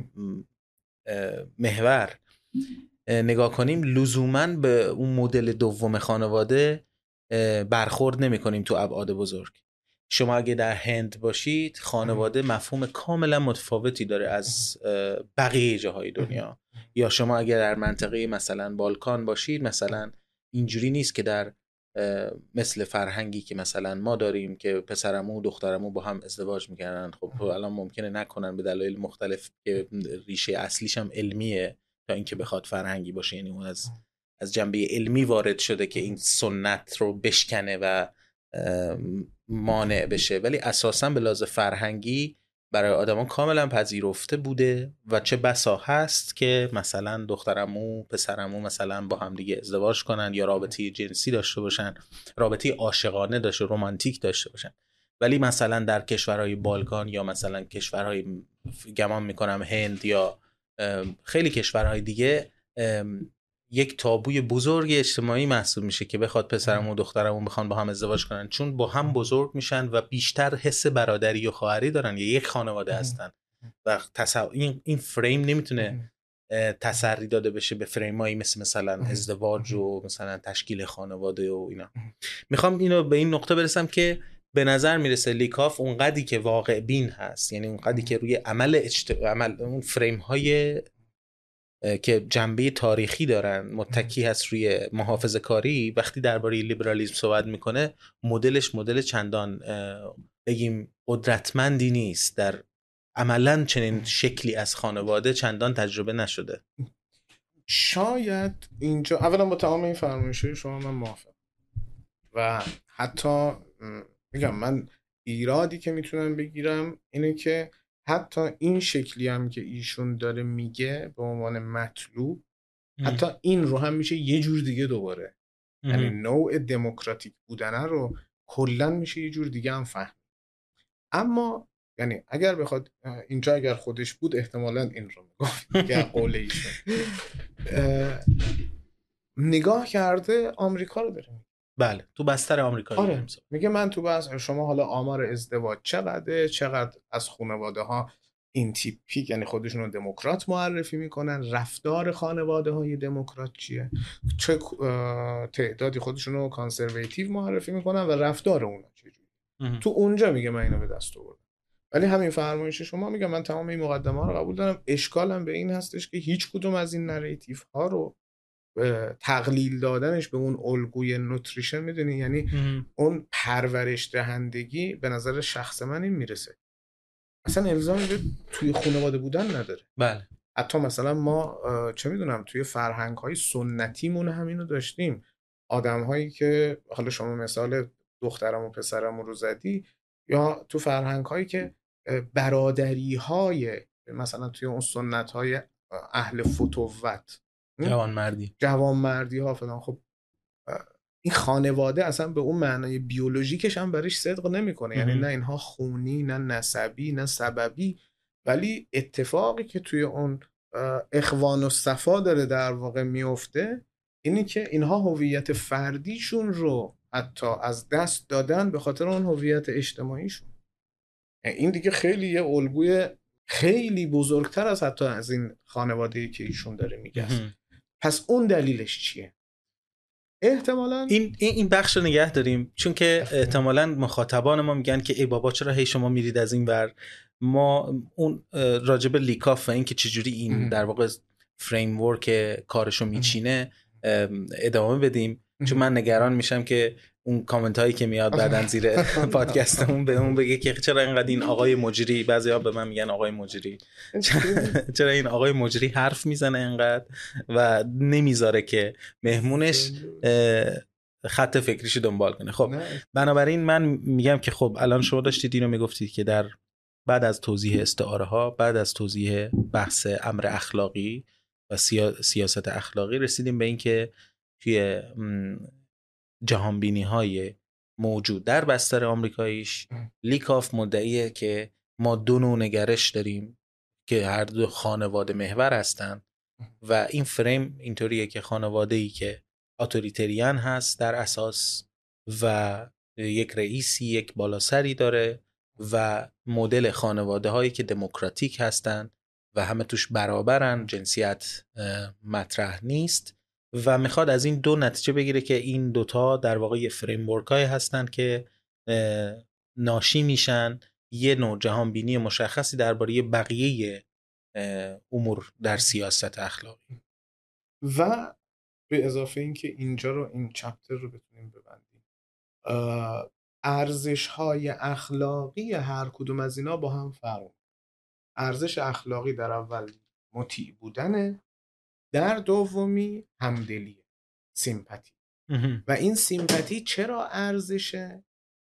محور نگاه کنیم، لزوماً به اون مدل دوم خانواده برخورد نمی کنیم تو ابعاد بزرگ. شما اگه در هند باشید، خانواده مفهوم کاملا متفاوتی داره از بقیه جاهای دنیا. یا شما اگه در منطقه مثلا بالکان باشید، مثلا اینجوری نیست که در مثل فرهنگی که مثلا ما داریم که پسرمو و دخترمو با هم ازدواج میکنن. خب الان ممکنه نکنن به دلایل مختلف که ریشه اصلیش هم علمیه تا اینکه بخواد فرهنگی باشه، یعنی اون از از جنبه علمی وارد شده که این سنت رو بشکنه و مانع بشه، ولی اساساً به لحاظ فرهنگی برای آدمان کاملا پذیرفته بوده و چه بسا هست که مثلا دخترمو پسرمو مثلا با هم دیگه ازدواج کنن یا رابطه جنسی داشته باشن، رابطه عاشقانه داشته، رمانتیک داشته باشن. ولی مثلا در کشورهای بالکان یا مثلا کشورهای گمان میکنم هند یا خیلی کشورهای دیگه یک تابوی بزرگ اجتماعی محسوب میشه که بخواد پسرم و دخترمون بخوان با هم ازدواج کنن، چون با هم بزرگ میشن و بیشتر حس برادری و خواهری دارن یا یک خانواده هستن و تصو... این این فریم نمیتونه تسری داده بشه به فریمایی مثل مثلا ازدواج و مثلا تشکیل خانواده و اینا. میخوام اینو به این نقطه برسم که به نظر میرسه لیکاف اونقدی که واقع بین هست، یعنی اونقدی که روی عمل اجت... عمل اون فریم های که جنبه تاریخی دارن متکی هست روی محافظه کاری، وقتی درباره لیبرالیسم صحبت میکنه مدلش مدل چندان بگیم قدرتمندی نیست، در عملاً چنین شکلی از خانواده چندان تجربه نشده. شاید اینجا اولا با تمام این فرمایش‌های شما من موافقم و حتی میگم من ایرادی که میتونم بگیرم اینه که حتی این شکلی هم که ایشون داره میگه به عنوان مطلوب ام. حتی این رو هم میشه یه جور دیگه دوباره ام. یعنی نوع دموکراتیک بودنه رو کلا میشه یه جور دیگه هم فهم. اما یعنی اگر بخواد اینجا اگر خودش بود احتمالاً این رو میگفت که قول ایشون نگاه کرده آمریکا رو داره. بله تو بستر آمریکا. آره. میگه من تو بستر شما حالا آمار ازدواج چقدره، چقدر از خانواده ها این تیپیک یعنی خودشون رو دموکرات معرفی میکنن، رفتار خانواده های دموکرات چیه، چه تعدادی خودشون رو کانسرواتیو معرفی میکنن و رفتار اونا چجوریه. تو اونجا میگه من اینو به دست آوردم. ولی همین فرمایش شما میگه من تمام این مقدمه ها رو قبول دارم، اشکالم به این هستش که هیچ کدوم از این نریتیو ها رو تقلیل دادنش به اون الگوی نوتریشن میدونی یعنی ام. اون پرورش دهندگی به نظر شخص من این میرسه اصلا الزامی به توی خانواده بودن نداره. بله حتی مثلا ما چه میدونم توی فرهنگ های سنتیمون همینو داشتیم، آدم هایی که حالا شما مثال دخترم و پسرم رو زدی، یا تو فرهنگ هایی که برادری های مثلا توی اون سنت های اهل فتوت جوانمردی جوانمردی ها فلان، خب این خانواده اصلا به اون معنای بیولوژیکش هم برایش صدق نمیکنه، یعنی نه اینها خونی نه نسبی نه سببی، ولی اتفاقی که توی اون اخوان و صفا داره در واقع میفته اینی که اینها هویت فردیشون رو حتی از دست دادن به خاطر اون هویت اجتماعیشون. این دیگه خیلی یه الگوی خیلی بزرگتر از حتی از این خانواده‌ای که ایشون داره میگه. پس اون دلیلش چیه؟ احتمالاً این این بخش رو نگه داریم، چون که احتمالاً مخاطبان ما میگن که ای بابا چرا هی شما میرید از این ور. ما اون راجب لیکاف و این که چجوری این در واقع فریم ورک کارشو میچینه ادامه بدیم، چون من نگران میشم که اون کامنت هایی که میاد بعدن زیر پادکستمون به اون بگه که چرا اینقدر این آقای مجری، بعضیا به من میگن آقای مجری، چرا این آقای مجری حرف میزنه اینقدر و نمیذاره که مهمونش خط فکریشو دنبال کنه. خب بنابراین من میگم که خب الان شما داشتید اینو میگفتید که در بعد از توضیح استعاره ها، بعد از توضیح بحث امر اخلاقی و سیا... سیاست اخلاقی، رسیدیم به این که توی جهانبینی های موجود در بستر آمریکاییش لیکاف مدعیه که ما دو نوع نگرش داریم که هر دو خانواده محور هستن و این فریم اینطوریه که خانواده‌ای که اتوریتریان هست در اساس و یک رئیسی، یک بالاسری داره و مدل خانواده هایی که دموکراتیک هستن و همه توش برابرن، جنسیت مطرح نیست و میخواد از این دو نتیجه بگیره که این دوتا در واقع یه فریم ورک های هستن که ناشی میشن یه نوع جهانبینی مشخصی درباره بقیه امور در سیاست اخلاقی. و به اضافه این که اینجا رو این چپتر رو بتونیم ببندیم، ارزش های اخلاقی هر کدوم از اینا با هم فرق. ارزش اخلاقی در اول مطیع بودنه، در دومی همدلیه، سیمپاتی. و این سیمپاتی چرا ارزشه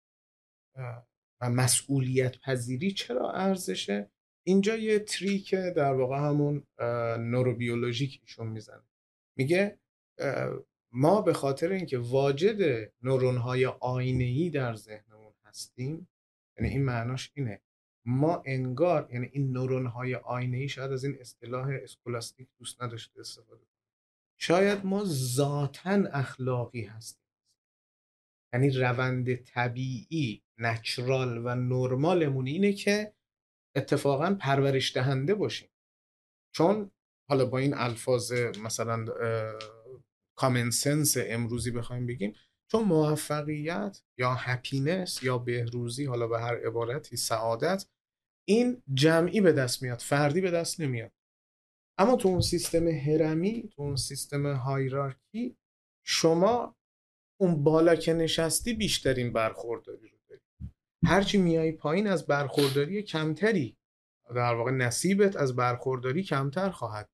و مسئولیت پذیری چرا ارزشه؟ اینجا یه تریک در واقع همون نوروبیولوژیک ایشون میزنه، میگه ما به خاطر اینکه واجد نورون‌های آینه‌ای در ذهنمون هستیم، یعنی این معناش اینه ما انگار، یعنی این نورون‌های آینه‌ای، شاید از این اصطلاح اسکولاستیک دوست نداشته استفاده کنیم، شاید ما ذاتاً اخلاقی هستیم، یعنی روند طبیعی نچرال و نرمالمون اینه که اتفاقاً پرورش دهنده باشیم. چون حالا با این الفاظ مثلا کامن سنس امروزی بخوایم بگیم، چون موفقیت یا هپینس یا بهروزی، حالا به هر عبارتی، سعادت، این جمعی به دست میاد، فردی به دست نمیاد. اما تو اون سیستم هرمی، تو اون سیستم هایرارکی، شما اون بالا که نشستی بیشترین برخورداری رو داری، هرچی میای پایین از برخورداری کمتری، در واقع نصیبت از برخورداری کمتر خواهد.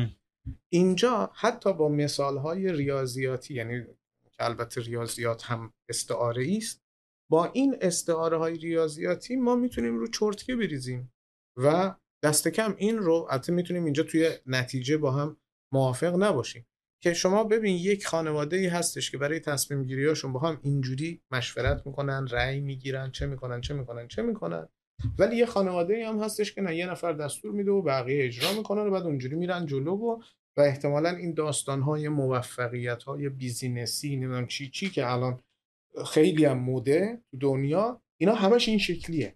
اینجا حتی با مثالهای ریاضیاتی، یعنی که البته ریاضیات هم استعاره است، با این استعاره های ریاضیاتی ما میتونیم رو چرتکه بریزیم و دست کم این رو حتی میتونیم اینجا توی نتیجه با هم موافق نباشیم. که شما ببین یک خانواده‌ای هستش که برای تصمیم گیری‌هاشون با هم اینجوری مشورت میکنن، رأی میگیرن، چه میکنن چه میکنن چه میکنن، ولی یه خانواده‌ای هم هستش که نه، یه نفر دستور میده و بقیه اجرا میکنن و بعد اونجوری میرن جلو و و احتمالاً این داستان‌های موفقیت‌های بیزینسی، نمیدونم چی چی که الان خیلی هم موده تو دنیا، اینا همش این شکلیه.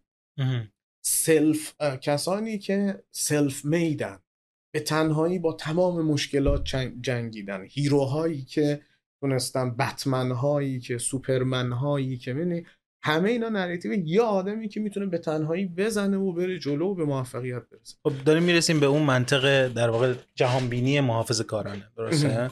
سلف کسانی که سلف میدن، به تنهایی با تمام مشکلات جنگیدن، هیروهایی که تونستن، بتمن هایی که، سوپرمن هایی که، می‌بینی همه اینا نراتیو یه آدمی که میتونه به تنهایی بزنه و بره جلو و به موفقیت برسه. خب داریم میرسیم به اون منطقه در واقع جهانبینی محافظه‌کارانه، درسته؟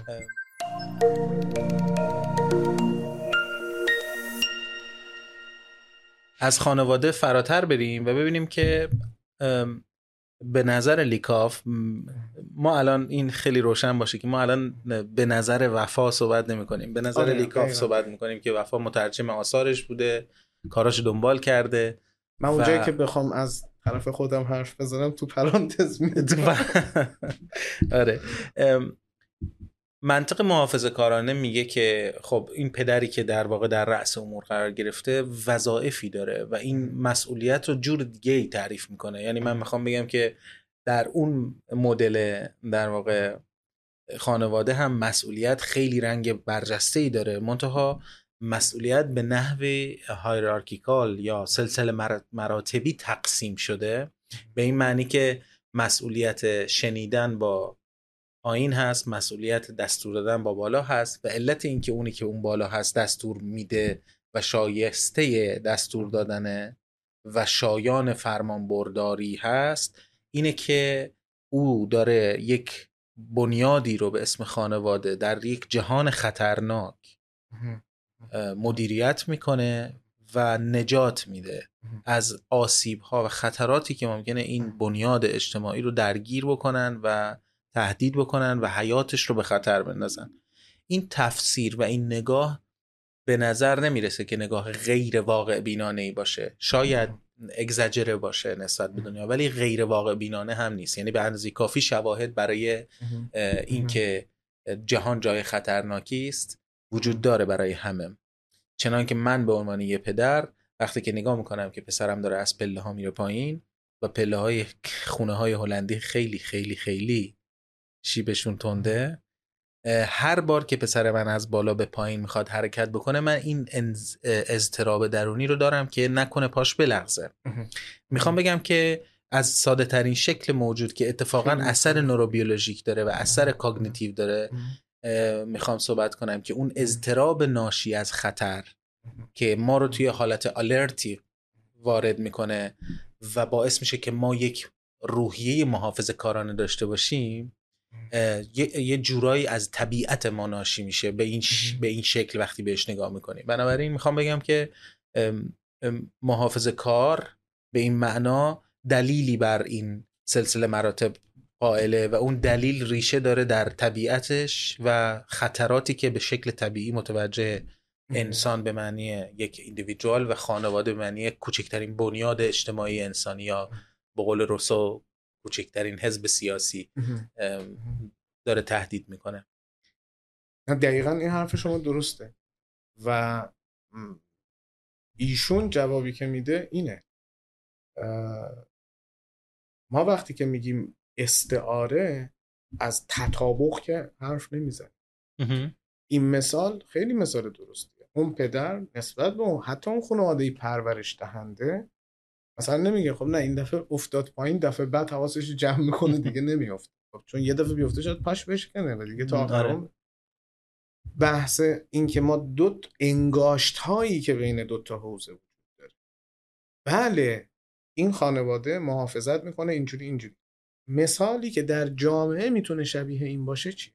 از خانواده فراتر بریم و ببینیم که به نظر لیکاف، ما الان این خیلی روشن باشه که ما الان به نظر وفا صحبت نمی کنیم، به نظر لیکاف صحبت می کنیم که وفا مترجم آثارش بوده، کاراشو دنبال کرده. من اونجایی و... که بخوام از طرف خودم حرف بزنم تو پرانتز میدونم. آره، منطق محافظه‌کارانه میگه که خب این پدری که در واقع در رأس امور قرار گرفته وظایفی داره و این مسئولیت رو جور دیگه ای تعریف میکنه. یعنی من میخوام بگم که در اون مدل در واقع خانواده هم مسئولیت خیلی رنگ برجسته‌ای داره، منتها مسئولیت به نحو هایرارکیکال یا سلسله مراتبی تقسیم شده، به این معنی که مسئولیت شنیدن با آیین هست، مسئولیت دستور دادن با بالا هست، و علت این که اونی که اون بالا هست دستور میده و شایسته دستور دادنه و شایان فرمان برداری هست اینه که او داره یک بنیادی رو به اسم خانواده در یک جهان خطرناک مدیریت میکنه و نجات میده از آسیب‌ها و خطراتی که ممکنه این بنیاد اجتماعی رو درگیر بکنن و تهدید بکنن و حیاتش رو به خطر بندازن. این تفسیر و این نگاه به نظر نمیرسه که نگاه غیر واقع بینانه‌ای باشه، شاید اگزاجره باشه نسبت به دنیا، ولی غیر واقع بینانه هم نیست. یعنی به اندازه کافی شواهد برای این که جهان جای خطرناکی است وجود داره برای همه. چنانکه من به عنوان یه پدر وقتی که نگاه میکنم که پسرم داره از پله ها میره پایین و پله های خونه های هلندی خیلی خیلی خیلی شیبشون تنده، هر بار که پسر من از بالا به پایین میخواد حرکت بکنه من این اضطراب درونی رو دارم که نکنه پاش بلغزه. میخوام بگم که از ساده ترین شکل موجود که اتفاقا اثر نوروبیولوژیک داره و اثر کاگنیتیو داره میخوام صحبت کنم که اون اضطراب ناشی از خطر که ما رو توی حالت آلرتی وارد میکنه و باعث میشه که ما یک روحیه محافظه کارانه داشته باشیم، یه, یه جورایی از طبیعت ما ناشی میشه به این, ش... به این شکل وقتی بهش نگاه میکنیم. بنابراین میخوام بگم که محافظه کار به این معنا دلیلی بر این سلسله مراتب قائله و اون دلیل ریشه داره در طبیعتش و خطراتی که به شکل طبیعی متوجه انسان به معنی یک ایندیویدوال و خانواده به معنی کوچکترین بنیاد اجتماعی انسانی یا به قول روسو کوچکترین حزب سیاسی داره تهدید میکنه. دقیقاً این حرف شما درسته و ایشون جوابی که میده اینه. ما وقتی که میگیم استعاره از تطابق که حرف نمیزنیم. این مثال خیلی مثال درستیه. اون پدر نسبت به اون حتی اون خانواده پرورش دهنده مثلا نمیگه خب نه این دفعه افتاد پایین، دفعه بعد حواسش رو جمع میکنه دیگه نمیافته، خب چون یه دفعه بیفته شاید پاش بشکنه و دیگه تا آخرام. بحث این که ما دو انگاشت هایی که بین دو تا حوزه وجود داره. بله این خانواده محافظت میکنه اینجوری اینجوری. مثالی که در جامعه میتونه شبیه این باشه چیه؟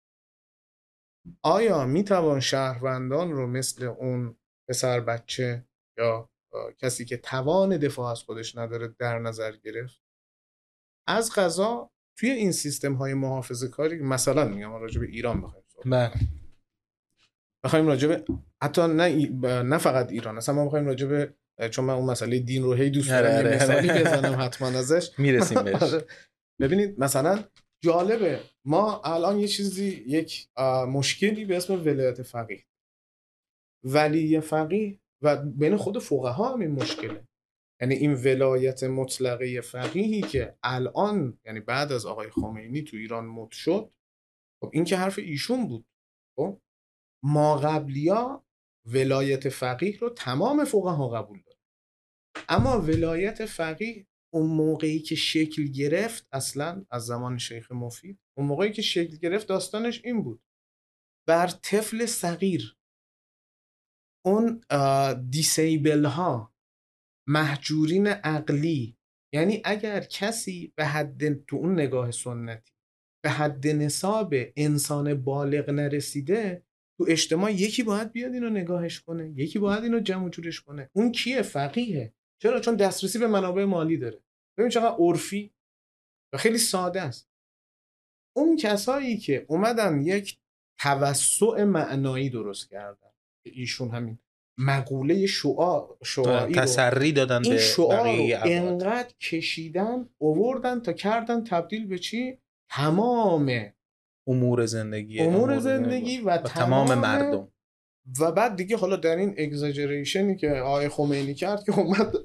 آیا میتوان شهروندان رو مثل اون پسر بچه یا کسی که توان دفاع از خودش نداره در نظر گرفت؟ از قضا توی این سیستم های محافظه کاری مثلا میگم راجع به ایران بخوایم بله بخوایم راجع به حتی نه نه فقط ایران، اصلا ما بخوایم راجع به، چون من اون مسئله دین رو هی دوست دارم یه مثالی بزنم حتما ازش میرسیم بهش. ببینید مثلا جالبه ما الان یه چیزی یک مشکلی به اسم ولایت فقیه، ولی فقیه و بین خود فقها هم این مشکله. یعنی این ولایت مطلقه فقیهی که الان یعنی بعد از آقای خمینی تو ایران مد شد، خب این که حرف ایشون بود. خب ما قبلیا ولایت فقیه رو تمام فقها قبول دارن، اما ولایت فقیه اون موقعی که شکل گرفت اصلا از زمان شیخ مفید، اون موقعی که شکل گرفت داستانش این بود بر طفل صغیر، اون دیسیبل ها، محجورین عقلی، یعنی اگر کسی به حد تو اون نگاه سنتی به حد نصاب انسان بالغ نرسیده تو اجتماع، یکی باید بیاد اینو نگاهش کنه، یکی باید اینو جمع جورش کنه. اون کیه؟ فقیهه. چرا؟ چون دسترسی به منابع مالی داره. ببین چقدر عرفی و خیلی ساده است. اون کسایی که اومدن یک توسع معنایی درست کردن، ایشون همین مقوله شعاع شعاعی رو تسری دادن این به شعاع رو انقدر کشیدن آوردن تا کردن تبدیل به چی؟ تمام امور زندگی امور زندگی و, و تمام, تمام مردم. و بعد دیگه حالا در این اگزاجریشنی که آقای خمینی کرد که اومد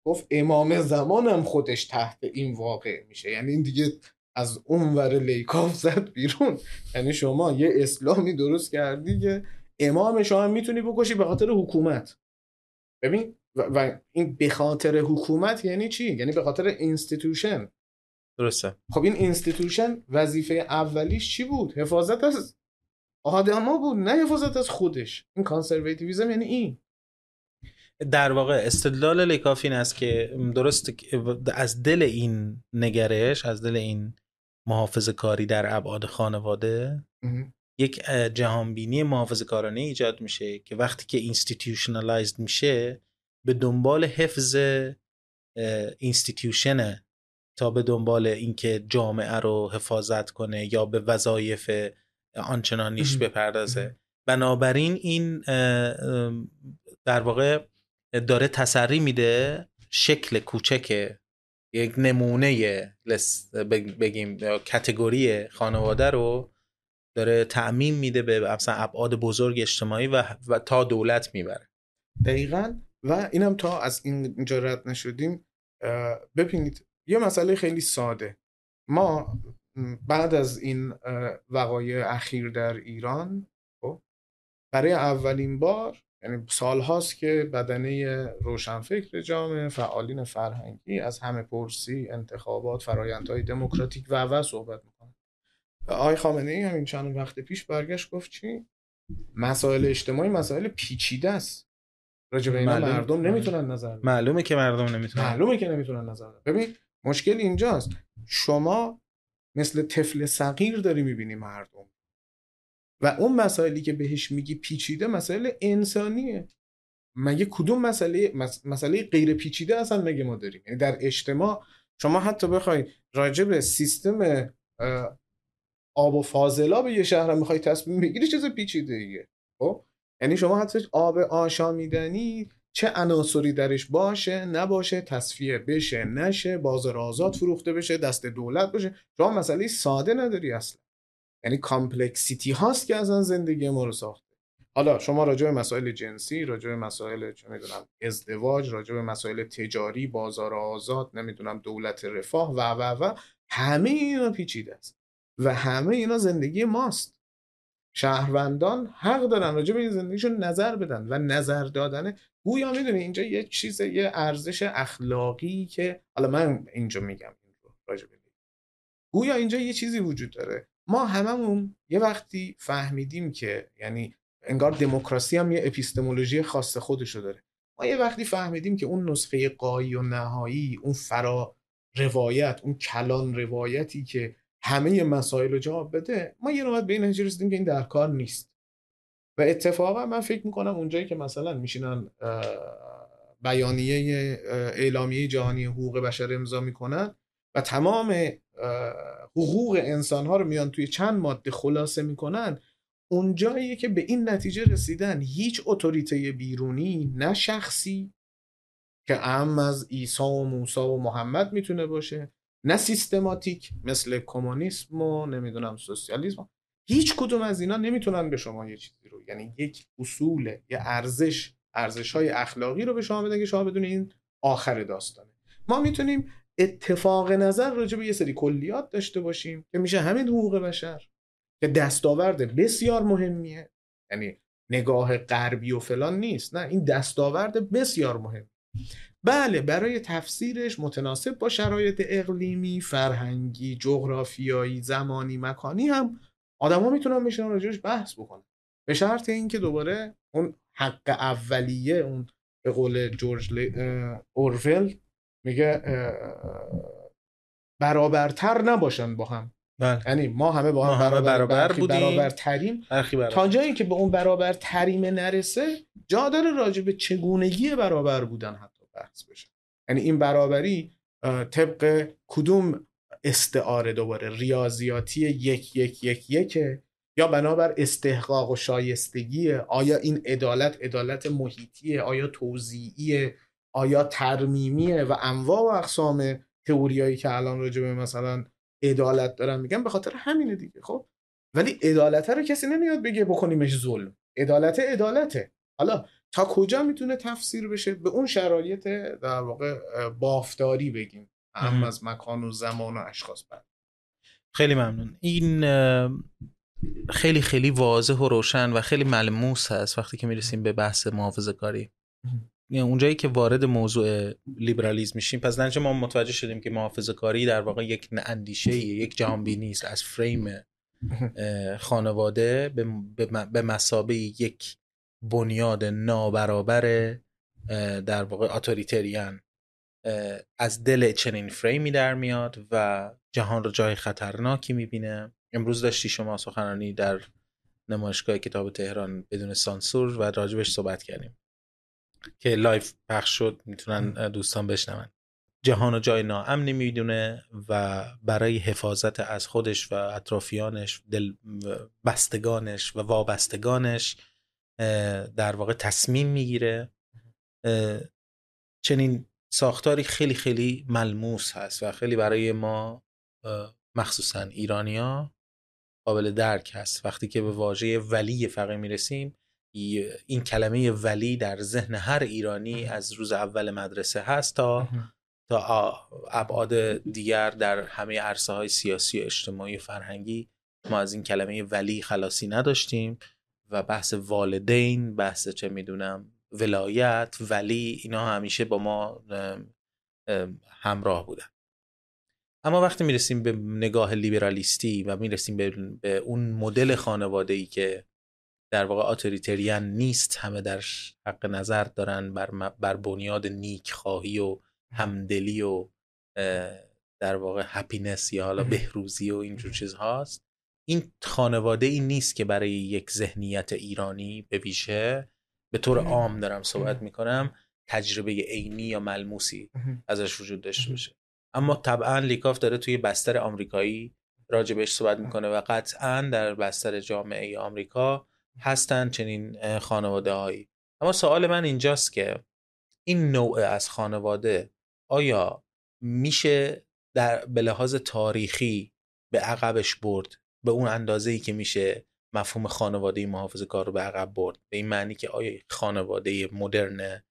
گفت امام زمان هم خودش تحت این واقع میشه. یعنی این دیگه از اون ور لیکاف زد بیرون. یعنی شما یه اسلامی درست کردی که امام شما هم میتونی بکشی به خاطر حکومت. ببین و, و این به خاطر حکومت یعنی چی؟ یعنی به خاطر اینستیتوشن. درسته. خب این اینستیتوشن وظیفه اولیش چی بود؟ حفاظت از آدما بود، نه حفاظت از خودش. این کانسرواتیویسم یعنی این. در واقع استدلال لیکاف این است که درست از دل این نگرش، از دل این محافظه کاری در ابعاد خانواده اه. یک جهانبینی محافظه کارانه ایجاد میشه که وقتی که اینستیتیوشنالایزد میشه به دنبال حفظ اینستیتیوشنه تا به دنبال اینکه جامعه رو حفاظت کنه یا به وظایف آنچنانیش بپردازه. بنابراین این در واقع داره تسری میده شکل کوچک یک نمونه بگیم کاتگوری خانواده رو داره تعمیم میده به مثلا ابعاد بزرگ اجتماعی و, و تا دولت میبره. دقیقاً. و اینم تا از اینجا رد نشدیم، ببینید یه مسئله خیلی ساده. ما بعد از این وقایع اخیر در ایران برای اولین بار، یعنی سالهاست که بدنه روشنفکر جامعه، فعالین فرهنگی از همه پرسی، انتخابات، فرآیندهای دموکراتیک و و صحبت میکنن. آقای خامنه‌ای همین چند وقت پیش برگشت گفت چی؟ مسائل اجتماعی مسائل پیچیده است. راجع به اینا مردم نمیتونن نظر بدن. معلومه که مردم نمیتونن. معلومه که نمیتونن نظر بدن. ببین مشکل اینجاست. شما مثل طفل صغیر داری میبینی مردم و اون مسائلی که بهش میگی پیچیده مسائل انسانیه. مگه کدوم مسئله مس... مسئله غیر پیچیده اصلا مگه ما داریم؟ یعنی در اجتماع شما حتی بخوای راجع به سیستم آب و فاضلاب یه شهر میخوای تصمیم بگیری چیز پیچیده ایه. خب یعنی شما حتی آب آشامیدنی چه عناصری درش باشه نباشه، تصفیه بشه نشه، بازار آزاد فروخته بشه، دست دولت باشه، شما مسئله ساده نداری اصلا. یعنی کامپلکسیتی هاست که اصلا زندگی ما رو ساخته. حالا شما راجع به مسائل جنسی، راجع به مسائل چه میدونم ازدواج، راجع به مسائل تجاری، بازار آزاد، نمیدونم دولت رفاه و و و همه اینا پیچیده است و همه اینا زندگی ماست. شهروندان حق دارن راجع به این زندگیشون نظر بدن و نظر دادن گویا میدونی اینجا یه چیز، یه ارزش اخلاقی که حالا من اینجا میگم راجع به گویا اینجا یه چیزی وجود داره. ما هممون یه وقتی فهمیدیم که یعنی انگار دموکراسی هم یه اپیستمولوژی خاص خودشو داره. ما یه وقتی فهمیدیم که اون نسخه قایی و نهایی، اون فرا روایت، اون کلان روایتی که همه مسائل رو جواب بده، ما یه نوبت به این نتیجه رسیدیم که این در کار نیست. و اتفاقا من فکر میکنم اونجایی که مثلا میشینن بیانیه اعلامیه جهانی حقوق بشر امضا میکنن و تمام حقوق انسان‌ها رو میان توی چند ماده خلاصه میکنن، اونجاییه که به این نتیجه رسیدن هیچ اتوریته بیرونی، نه شخصی که اعم از عیسی و موسی و محمد میتونه باشه، نه سیستماتیک مثل کمونیسم و نمیدونم سوسیالیسم، هیچ کدوم از اینا نمیتونن به شما یه چیزی رو، یعنی یک اصول، یه ارزش، ارزش‌های اخلاقی رو به شما بدن که شما بدون این آخر داستانه. ما میتونیم اتفاق نظر راجع به یه سری کلیات داشته باشیم که میشه همین حقوق بشر که دستاورد بسیار مهمیه، یعنی نگاه غربی و فلان نیست، نه این دستاورد بسیار مهم. بله برای تفسیرش متناسب با شرایط اقلیمی، فرهنگی، جغرافیایی، زمانی، مکانی هم آدما میتونن بشن راجعش بحث بکنن، به شرط اینکه دوباره اون حق اولیه، اون به قول جورج اورول میگه برابرتر نباشن با هم. بله. یعنی ما همه با هم برابر, برابر, برابر بودیم، برابر تریم، تا جایی که به اون برابر تریمه نرسه جا داره راجع به چگونگی برابر بودن حتی بحث بشه. یعنی این برابری طبق کدوم استعاره دوباره ریاضیاتی یک یک یک یکه یا بنابر استحقاق و شایستگیه؟ آیا این عدالت عدالت محیطیه؟ آیا توزیعیه؟ آیا ترمیمیه؟ و انواع و اقسام تئوریایی که الان راجع به مثلا عدالت دارن میگن به خاطر همینه دیگه. خب ولی عدالت رو کسی نمیاد بگه بکنیمش ظلم. عدالت عدالته. حالا تا کجا میتونه تفسیر بشه؟ به اون شرایط در واقع بافتاری بگیم، اهم از مکان و زمان و اشخاص. بعد خیلی ممنون. این خیلی خیلی واضح و روشن و خیلی ملموس هست وقتی که میرسیم به بحث محافظه‌کاری. یعنی اونجایی که وارد موضوع لیبرالیسم میشیم، پس در نتیجه ما متوجه شدیم که محافظه‌کاری در واقع یک اندیشه، یک جهانبینی است از فریم خانواده به مثابه یک بنیاد نابرابر در واقع اتوریتریان از دل چنین فریمی در میاد و جهان رو جای خطرناکی میبینه. امروز داشتی شما سخنرانی در نمایشگاه کتاب تهران بدون سانسور و راجبش صحبت کردیم که لایف پخش شد، میتونن دوستان بشنون. جهان رو جای ناامنی میدونه و برای حفاظت از خودش و اطرافیانش، دل بستگانش و وابستگانش در واقع تصمیم میگیره. چنین ساختاری خیلی خیلی ملموس هست و خیلی برای ما مخصوصا ایرانیا قابل درک هست. وقتی که به واژه ولی فقیه میرسیم، این کلمه ولی در ذهن هر ایرانی از روز اول مدرسه هست تا تا ابعاد دیگر در همه عرصه‌های سیاسی و اجتماعی و فرهنگی. ما از این کلمه ولی خلاصی نداشتیم و بحث والدین، بحث چه میدونم ولایت، ولی، اینا همیشه با ما همراه بودن. اما وقتی میرسیم به نگاه لیبرالیستی و میرسیم به, به اون مدل خانواده‌ای که در واقع اتوریتریان نیست، همه در حق نظر دارن بر, بر بنیاد نیکخواهی و همدلی و در واقع هپینس یا حالا بهروزی و اینجور چیز هاست، این خانواده ای نیست که برای یک ذهنیت ایرانی به ویژه، به طور عام دارم صحبت میکنم، تجربه عینی یا ملموسی ازش وجود داشته باشه. اما طبعا لیکاف داره توی بستر آمریکایی راجبش صحبت میکنه و قطعا در بستر جامعه آمریکا هستن چنین خانواده هایی. اما سوال من اینجاست که این نوع از خانواده آیا میشه در به لحاظ تاریخی به عقبش برد به اون اندازه‌ای که میشه مفهوم خانواده محافظه‌کار رو به عقب برد؟ به این معنی که آیا خانواده مدرن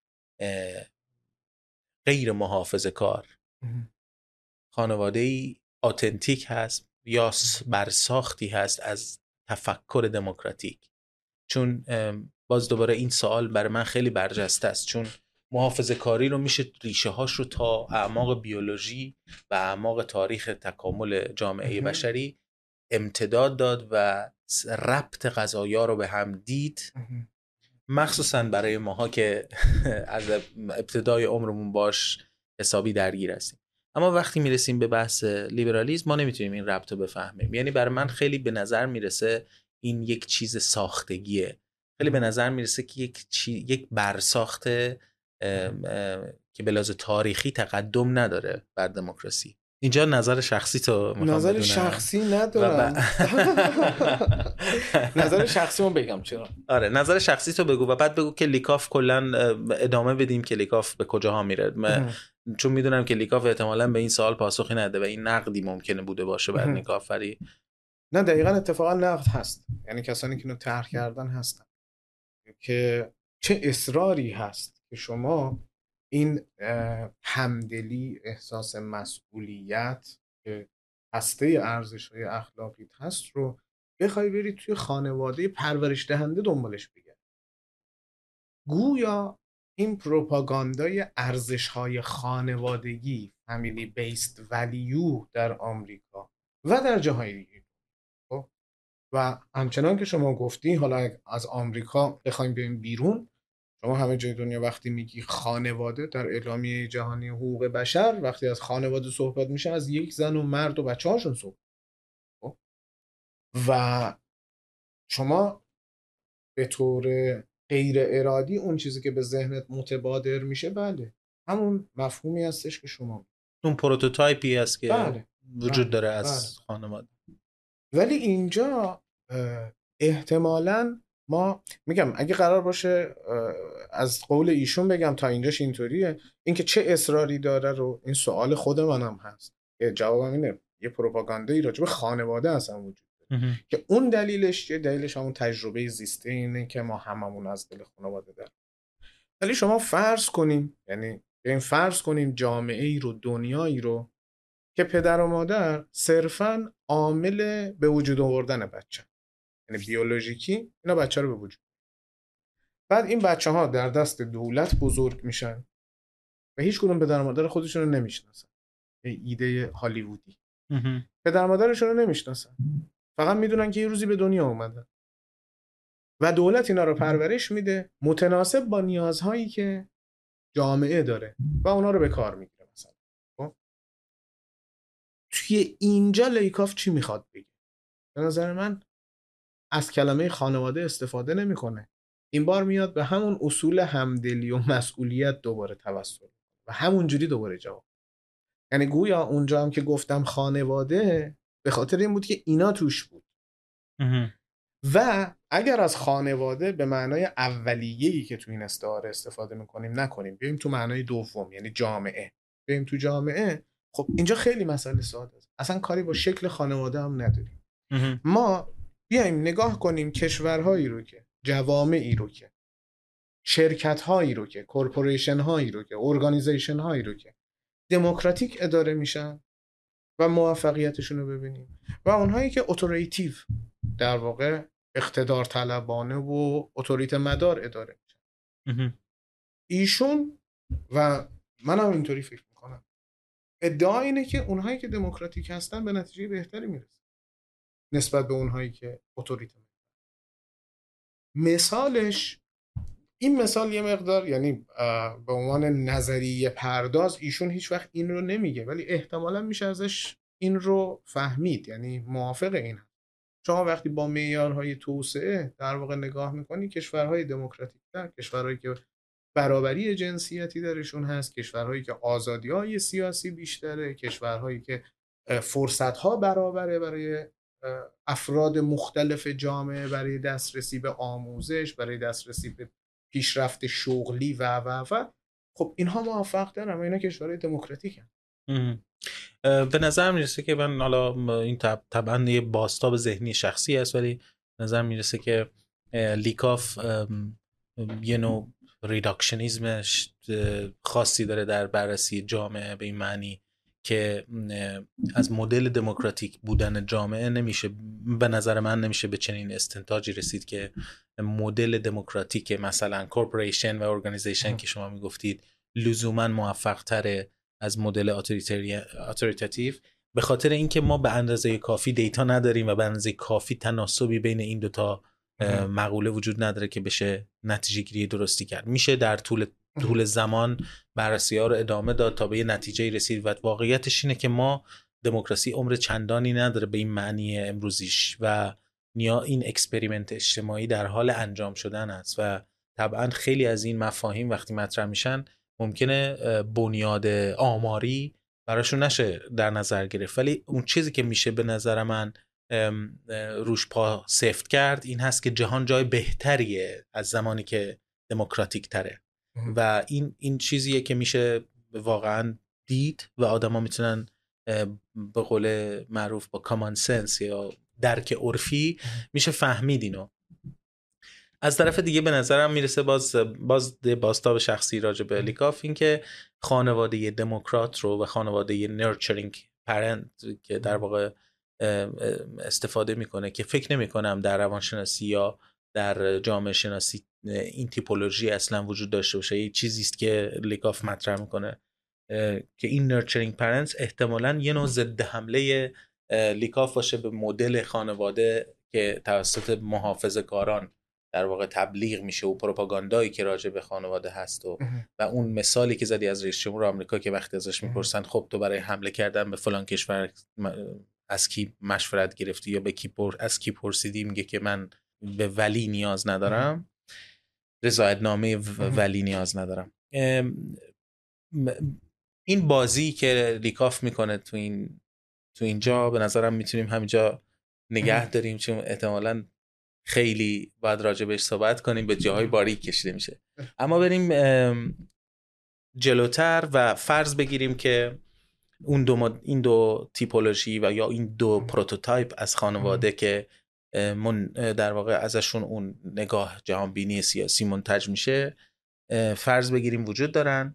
غیر محافظه‌کار خانواده‌ای آتنتیک هست یا برساختی هست از تفکر دموکراتیک؟ چون باز دوباره این سوال برای من خیلی برجسته است، چون محافظه‌کاری رو میشه ریشه هاش رو تا اعماق بیولوژی و اعماق تاریخ تکامل جامعه بشری امتداد داد و ربط قضایا رو به هم دید، مخصوصا برای ماها که از ابتدای عمرمون باش حسابی درگیر هستیم. اما وقتی میرسیم به بحث لیبرالیسم ما نمیتونیم این ربط رو بفهمیم. یعنی برای من خیلی به نظر میرسه این یک چیز ساختگیه، خیلی به نظر میرسه که یک چی... یک برساخته که به لحاظ تاریخی تقدم نداره بر دموکراسی. اینجا نظر شخصی تو میخوام نظر بدونم. شخصی ندارم. ب... نظر شخصی رو بگم چرا؟ آره نظر شخصی تو بگو و بعد بگو که لیکاف کلا ادامه بدیم که لیکاف به کجاها میره. من... چون میدونم که لیکاف احتمالاً به این سوال پاسخی نده و این نقدی ممکنه بوده باشه بر نیکافری. نه دقیقاً اتفاقا نقد هست، یعنی کسانی که اینو طرح کردن هستن که چه اصراری هست که شما این همدلی، احساس مسئولیت که هسته ارزش‌های اخلاقی هست رو بخوای برید توی خانواده پرورش دهنده دنبالش بگردی. گویا این پروپاگاندای ارزش‌های خانوادگی، فامیلی بیسد ولیو در آمریکا و در جاهای دیگه و همچنان که شما گفتی، حالا از آمریکا بخوایم بریم بیرون، شما همه جای دنیا وقتی میگی خانواده، در اعلامیه جهانی حقوق بشر وقتی از خانواده صحبت میشه از یک زن و مرد و بچه هاشون صحبت. و شما به طور غیر ارادی اون چیزی که به ذهنت متبادر میشه بله همون مفهومی هستش که شما اون پروتوتایپی هست که بله. وجود داره بله. از بله. خانواده. ولی اینجا احتمالاً ما میگم اگه قرار باشه از قول ایشون بگم تا اینجاش اینطوریه، اینکه چه اصراری داره رو این سوال خود منم هست که جوابم اینه یه پروپاگاندایی راجع به خانواده اصلا وجود داره که اون دلیلش چیه؟ دلیلش همون تجربه زیسته اینه که ما هممون از دل خانواده داریم. ولی شما فرض کنیم، یعنی این فرض کنیم جامعه ای رو، دنیایی رو که پدر و مادر صرفاً عامل به وجود آوردن بچه، یعنی بیولوژیکی اینا بچه رو به وجود، بعد این بچه ها در دست دولت بزرگ میشن و هیچ کدوم پدر و مادر خودشون رو نمیشناسن. ایده هالیوودی. پدر مادرشون رو نمیشناسن، فقط میدونن که یه روزی به دنیا اومدن و دولت اینا رو پرورش میده متناسب با نیازهایی که جامعه داره و اونا رو به کار میگیره. مثلا خب توی اینجا لیکاف چی میخواد بگه؟ به نظر من از کلمه خانواده استفاده نمیکنه. این بار میاد به همون اصول همدلی و مسئولیت دوباره توسل و همون جوری دوباره جواب. یعنی گویا اونجا هم که گفتم خانواده به خاطر این بود که اینا توش بود. و اگر از خانواده به معنای اولیه‌ای که تو این استعاره استفاده میکنیم نکنیم، بیایم تو معنای دوم یعنی جامعه، بیایم تو جامعه، خب اینجا خیلی مسئله ساده است، اصلا کاری با شکل خانواده هم نداریم. ما بیایم نگاه کنیم کشورهایی رو که، جوامعی رو که، شرکت‌هایی رو که، کورپوریشن‌هایی رو که، ارگانیزیشن‌هایی رو که دموکراتیک اداره میشن و موفقیتشون رو ببینیم و اونهایی که اتوریتیو، در واقع اقتدار طلبانه و اتوریته مدار اداره میشن. ایشون و منم اینطوری فکر میکنم، ادعا اینه که اونهایی که دموکراتیک هستن به نتیجه بهتری میرسن نسبت به اونهایی که اتوریته. مثالش این مثال یه مقدار، یعنی به عنوان نظریه پرداز ایشون هیچ وقت این رو نمیگه ولی احتمالاً میشه ازش این رو فهمید، یعنی موافق این هم. شما وقتی با معیارهای توسعه در واقع نگاه میکنی، کشورهای دموکراتیک تر، کشورهایی که برابری جنسیتی درشون هست، کشورهایی که آزادی‌های سیاسی بیشتره، کشورهایی که فرصت‌ها برابره برای افراد مختلف جامعه، برای دسترسی به آموزش، برای دسترسی به پیشرفت شغلی و و و خب اینها موفق ترن و اینا کشورهای دموکراتیک هستن. به نظر میرسه که من حالا این طبعا یه بازتاب ذهنی شخصی است ولی نظر میرسه که لیکاف یه نوع ریداکشنیزم خاصی داره در بررسی جامعه، به این معنی که از مدل دموکراتیک بودن جامعه نمیشه، به نظر من نمیشه به چنین استنتاجی رسید که مدل دموکراتیک مثلا کورپوریشن و ارگانیزیشن که شما میگفتید لزوما موفق تره از مدل اتوریتاتیو، به خاطر اینکه ما به اندازه کافی دیتا نداریم و به اندازه کافی تناسبی بین این دوتا مقوله وجود نداره که بشه نتیجه گیری درستی کرد. میشه در طول طول زمان بررسی ها رو ادامه داد تا به یه نتیجه رسید و واقعیتش اینه که ما دموکراسی عمر چندانی نداره به این معنی امروزیش و نیا این اکسپریمنت اجتماعی در حال انجام شدن است و طبعا خیلی از این مفاهیم وقتی مطرح میشن ممکنه بنیاد آماری براشون نشه در نظر گرفت، ولی اون چیزی که میشه به نظر من روش پا سفت کرد این هست که جهان جای بهتریه از زمانی که دموکراتیک تره و این این چیزیه که میشه واقعا دید و آدما میتونن به قول معروف با کامان سنس یا درک عرفی میشه فهمید اینو. از طرف دیگه به نظرم میرسه باز باز بازتاب شخصی راجع به لیکاف این که خانواده دموکرات رو و خانواده نرچرینگ پرنت که در واقع استفاده میکنه که فکر نمی کنم در روانشناسی یا در جامعه شناسی این تیپولوژی اصلا وجود داشته باشه. یه چیزی است که لیکاف مطرح میکنه که این nurturing parents احتمالاً یه نوع ضد حمله لیکاف باشه به مدل خانواده که توسط محافظه‌کاران در واقع تبلیغ میشه و پروپاگاندایی که راجع به خانواده هست و و اون مثالی که زدی از رئیس جمهور آمریکا که وقتی ازش میپرسن خب تو برای حمله کردن به فلان کشور از کی مشورت گرفتی یا به کی پر از کی پرسیدی، میگه که من به ولی نیاز ندارم، رضایتنامه ولی نیاز ندارم. این بازی که لیکاف میکنه تو این تو اینجا به نظرم میتونیم همینجا نگه داریم چون احتمالاً خیلی باید راجع بهش صحبت کنیم، به جاهای باریک کشیده میشه. اما بریم جلوتر و فرض بگیریم که اون دو مد... این دو تیپولوژی و یا این دو پروتوتایپ از خانواده که من در واقع ازشون اون نگاه جهانبینی سیاسی منتج میشه فرض بگیریم وجود دارن.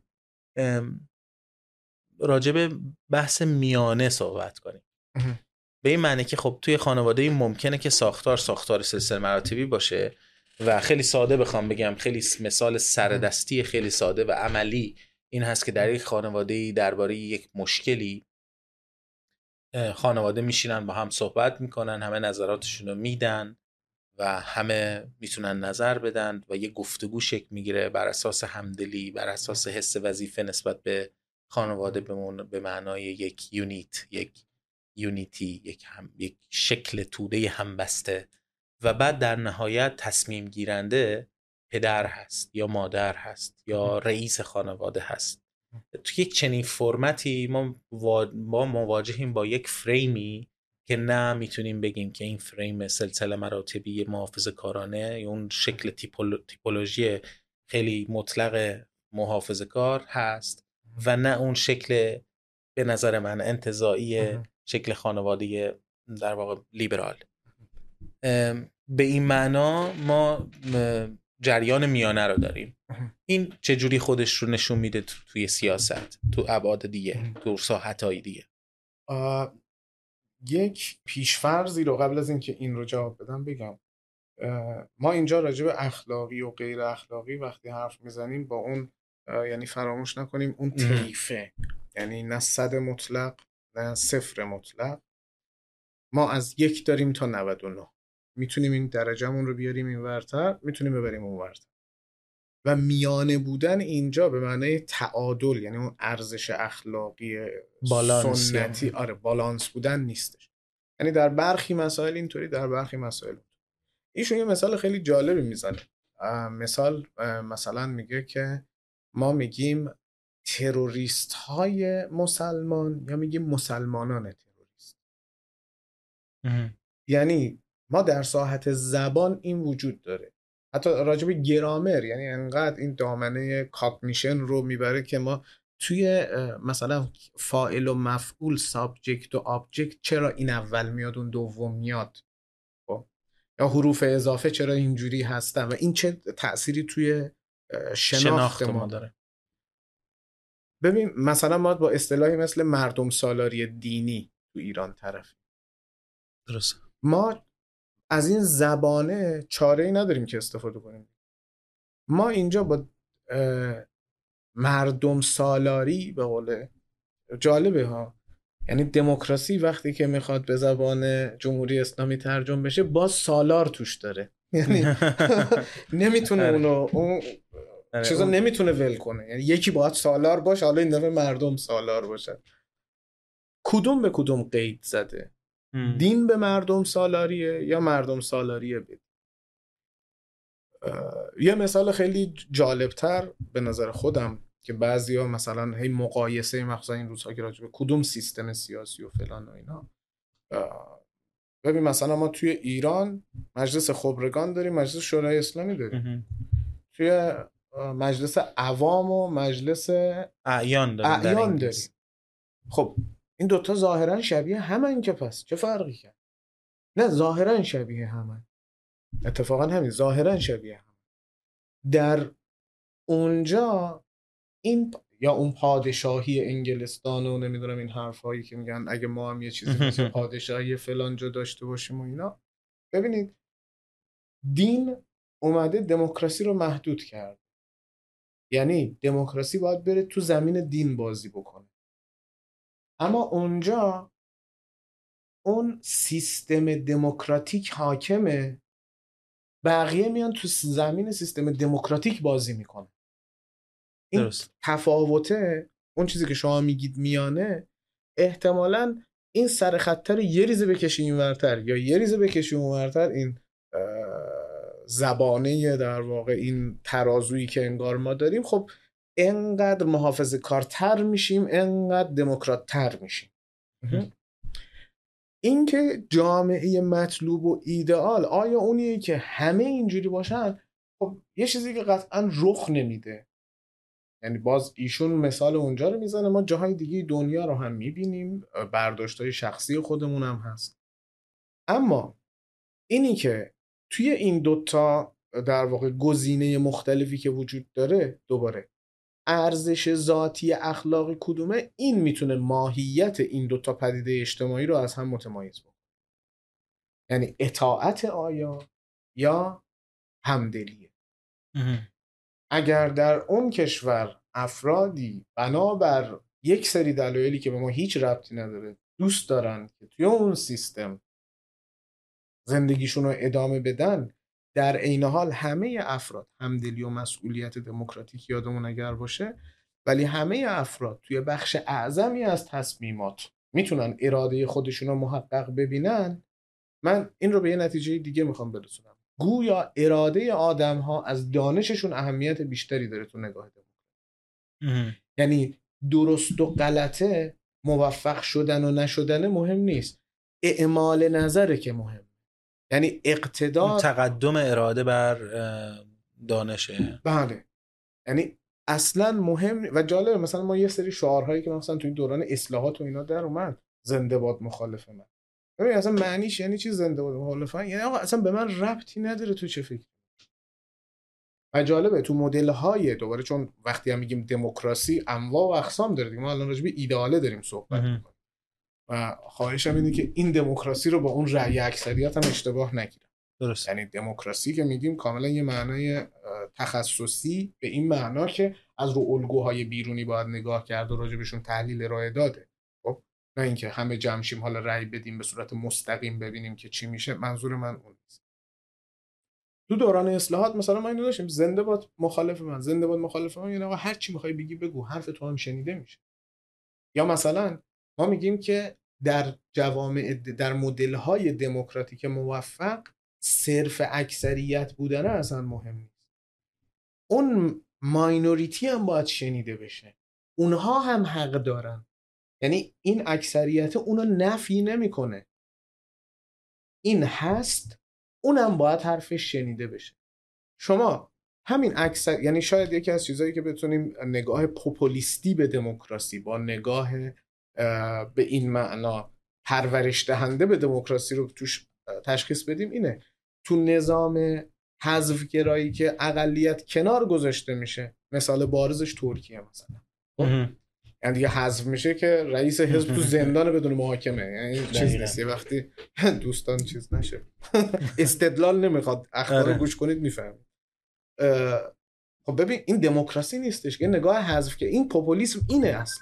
راجع به بحث میانه صحبت کنیم به این معنی که خب توی خانواده ممکنه که ساختار ساختار سلسله مراتبی باشه و خیلی ساده بخوام بگم، خیلی مثال سردستی خیلی ساده و عملی این هست که در یک خانواده درباره یک مشکلی خانواده میشینن با هم صحبت میکنن، همه نظراتشون رو میدن و همه میتونن نظر بدن و یه گفتگو شکل میگیره بر اساس همدلی، بر اساس حس وظیفه نسبت به خانواده بمون، به معنای یک یونیت، یک یونیتی، یک هم، یک شکل توده همبسته. و بعد در نهایت تصمیم گیرنده پدر هست یا مادر هست یا رئیس خانواده هست. تو یک چنین فرمتی ما ما مواجهیم با یک فریمی که نه میتونیم بگیم که این فریم سلسله مراتبی محافظه کارانه یا اون شکل تیپولو، تیپولوژی خیلی مطلق محافظه کار هست و نه اون شکل به نظر من انتزاعی شکل خانواده در واقع لیبرال. به این معنا ما جریان میانه رو داریم. این چجوری خودش رو نشون میده تو توی سیاست، تو ابعاد دیگه، تو ساحت‌های دیگه؟ یک پیشفرضی رو قبل از اینکه این رو جواب بدم بگم. ما اینجا راجع به اخلاقی و غیر اخلاقی وقتی حرف میزنیم با اون یعنی فراموش نکنیم اون طیفه، یعنی نه صد مطلق نه صفر مطلق. ما از یک داریم تا نود و نه، میتونیم این درجه‌مون رو بیاریم این ورتر، میتونیم ببریم اون ورتر. و میانه بودن اینجا به معنای تعادل، یعنی اون ارزش اخلاقی بالانس سنتی، آره بالانس بودن نیستش. یعنی در برخی مسائل اینطوری، در برخی مسائل. ایشون یه مثال خیلی جالبی میزنه. مثال مثلا میگه که ما میگیم تروریست های مسلمان یا میگیم مسلمانان تروریست. یعنی ما در ساحت زبان این وجود داره. حتی راجع به گرامر، یعنی انقدر این دامنه کاگنیشن رو میبره که ما توی مثلا فاعل و مفعول، سابجکت و آبجکت چرا این اول میاد اون دوم میاد، یا حروف اضافه چرا اینجوری هستن و این چه تأثیری توی شناخت, شناخت ما داره. ببین مثلا ما با اصطلاحی مثل مردم سالاری دینی تو ایران طرفیم. درست. ما از این زبانه چاره‌ای نداریم که استفاده کنیم. ما اینجا با مردم سالاری به قول جالبه ها، یعنی دموکراسی وقتی که میخواد به زبان جمهوری اسلامی ترجمه بشه باز سالار توش داره، یعنی نمیتونه اونو اون چیزا نمیتونه ول کنه، یعنی یکی باید سالار باشه، حالا این دفعه مردم سالار باشه. کدوم به کدوم قید زده؟ دین به مردم سالاریه یا مردم سالاریه به یه مثال خیلی جالبتر به نظر خودم که بعضیا مثلا هی مقایسه مخصوصا این روزها که راجع به کدوم سیستم سیاسی و فلان و اینا، ببین مثلا ما توی ایران مجلس خبرگان داریم، مجلس شورای اسلامی داریم، توی مجلس عوام و مجلس اعیان داریم, اعیان داریم. خب این دوتا ظاهرا شبیه همن که پس چه فرقی کرد؟ نه ظاهرا شبیه همن، اتفاقا همین ظاهرا شبیه هم. در اونجا این یا اون پادشاهی انگلستان و نمیدونم این حرفایی که میگن اگه ما هم یه چیزی مثل پادشاهی فلان جا داشته باشیم و اینا، ببینید دین اومده دموکراسی رو محدود کرد. یعنی دموکراسی باید بره تو زمین دین بازی بکنه، اما اونجا اون سیستم دموکراتیک حاکمه، بقیه میان تو زمین سیستم دموکراتیک بازی میکنه. این درست. تفاوته، اون چیزی که شما میگید میانه، احتمالاً این سر خطر یه ریزه بکشی این ورتر یا یه ریزه بکشی اون ورتر، این زبانه در واقع این ترازویی که انگار ما داریم، خب انقدر محافظه کارتر میشیم، انقدر دموکرات تر میشیم. این که جامعه مطلوب و ایدئال آیا اونیه که همه اینجوری باشن؟ خب یه چیزی که قطعا رخ نمیده. یعنی باز ایشون مثال اونجا رو میزنه، ما جاهای دیگه دنیا رو هم میبینیم، برداشت‌های شخصی خودمون هم هست. اما اینی که توی این دوتا در واقع گزینه مختلفی که وجود داره، دوباره ارزش ذاتی اخلاقی کدومه، این میتونه ماهیت این دوتا پدیده اجتماعی رو از هم متمایز بکنه. یعنی اطاعت آیا یا همدلیه. اگر در اون کشور افرادی بنابر یک سری دلایلی که به ما هیچ ربطی نداره دوست دارن که توی اون سیستم زندگیشون رو ادامه بدن، در عین حال همه افراد همدلی و مسئولیت دموکراتیک یادمون اگر باشه، ولی همه افراد توی بخش اعظمی از تصمیمات میتونن اراده خودشون رو محقق ببینن. من این رو به یه نتیجه دیگه میخوام برسونم، گویا اراده آدم ها از دانششون اهمیت بیشتری داره تو نگاه دموکراسی. یعنی درست و غلطه، موفق شدن و نشدن مهم نیست، اعمال نظره که مهم. یعنی اقتدار، تقدم اراده بر دانشه. بله، یعنی اصلا مهم. و جالبه مثلا ما یه سری شعارهایی که مثلا توی دوران اصلاحات و اینا در اومد، زنده باد مخالف من، ببین اصلا معنیش یعنی چی زنده باد مخالف من؟ یعنی آقا اصلا به من ربطی نداره تو چه فکری. و جالبه تو مدل‌های، دوباره چون وقتی هم میگیم دموکراسی انواع و اقسام داره دیگه، ما الان راجع به ایدئاله داریم صحبت می‌کنیم و خواهشم اینه که این دموکراسی رو با اون رأی اکثریت هم اشتباه نگیرن. درست. یعنی دموکراسی که میگیم کاملا یه معنای تخصصی به این معنا که از رو الگوهای بیرونی باید نگاه کرد و راجبشون تحلیل ارائه داده. خب نه اینکه همه جمع شیم حالا رأی بدیم به صورت مستقیم ببینیم که چی میشه. منظور من اون نیست. تو دوران اصلاحات مثلا ما اینو داشتیم، زنده باد مخالف من، زنده باد مخالف من، یعنی آقا هر چی میخوای بگی بگو، حرف تو هم شنیده میشه. یا مثلا ما میگیم که در جوامع، در مدل‌های دموکراتیک موفق صرف اکثریت بودن اصلا مهم نیست، اون ماینوریتی هم باید شنیده بشه، اونها هم حق دارن. یعنی این اکثریت اونو نفی نمیکنه، این هست، اونم باید حرفش شنیده بشه. شما همین اکثر، یعنی شاید یکی از چیزایی که بتونیم نگاه پوپولیستی به دموکراسی با نگاه به این معنا پرورش دهنده به دموکراسی رو توش تشخیص بدیم اینه، تو نظام حذف گرایی که اقلیت کنار گذاشته میشه، مثال بارزش ترکیه مثلا، یعنی دیگه حذف میشه که رئیس حزب تو زندان بدون محاکمه، یعنی چیزی وقتی دوستان چیز نشه استدلال نمیخواد، اخبار رو گوش کنید میفهمید. خب ببین این دموکراسی نیستش که نگاه حذف، که این پوپولیسم اینه اصلا.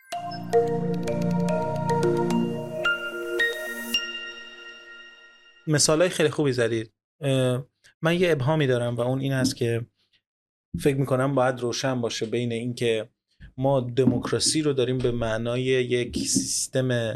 مثالای خیلی خوبی زدید. من یه ابهامی دارم و اون این هست که فکر میکنم باید روشن باشه بین این که ما دموکراسی رو داریم به معنای یک سیستم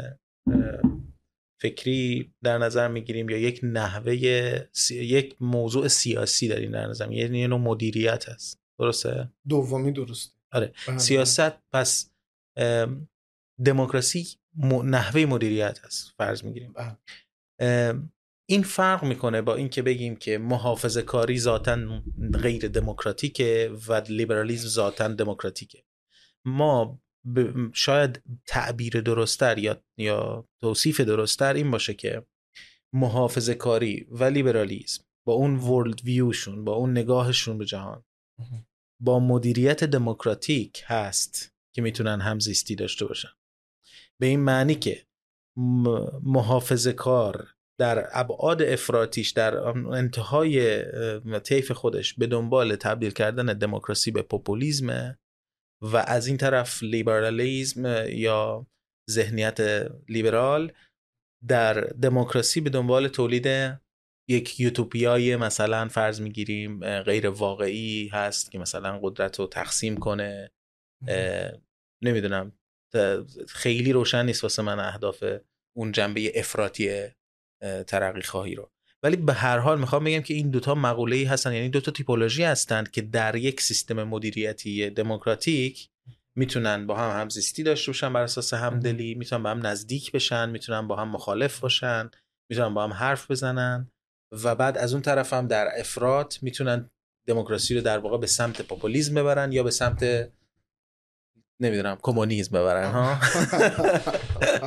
فکری در نظر میگیریم یا یک نحوه سی... یک موضوع سیاسی داریم در نظر میگیریم، یعنی نوع مدیریت هست. درسته؟ دومی درسته. آره. سیاست پس دموکراسی نحوه مدیریت هست فرض میگیریم. این فرق میکنه با این که بگیم که محافظه کاری ذاتاً غیر دموکراتیکه و لیبرالیسم ذاتاً دموکراتیکه. ما ب... شاید تعبیر درست‌تر یا یا توصیف درست‌تر این باشه که محافظه کاری و لیبرالیسم با اون ورلد ویوشون، با اون نگاهشون به جهان، با مدیریت دموکراتیک هست که میتونن همزیستی داشته باشن. به این معنی که محافظه کار در ابعاد افراطیش در انتهای طیف خودش به دنبال تبدیل کردن دموکراسی به پوپولیسم و از این طرف لیبرالیسم یا ذهنیت لیبرال در دموکراسی به دنبال تولید یک یوتوپیای مثلا فرض میگیریم غیر واقعی هست که مثلا قدرت رو تقسیم کنه. نمیدونم، خیلی روشن نیست واسه من اهداف اون جنبه افراطی ترقی خواهی رو، ولی به هر حال میخوام بگم که این دوتا مقوله‌ای هستن، یعنی دوتا تیپولوژی هستند که در یک سیستم مدیریتی دموکراتیک میتونن با هم همزیستی داشته باشن بر اساس همدلی، میتونن با هم نزدیک بشن، میتونن با هم مخالف باشن، میتونن با هم حرف بزنن و بعد از اون طرف هم در افراط میتونن دموکراسی رو در واقع به سمت پوپولیسم ببرن یا به سمت نمیدونم کمونیسم ببرن ها.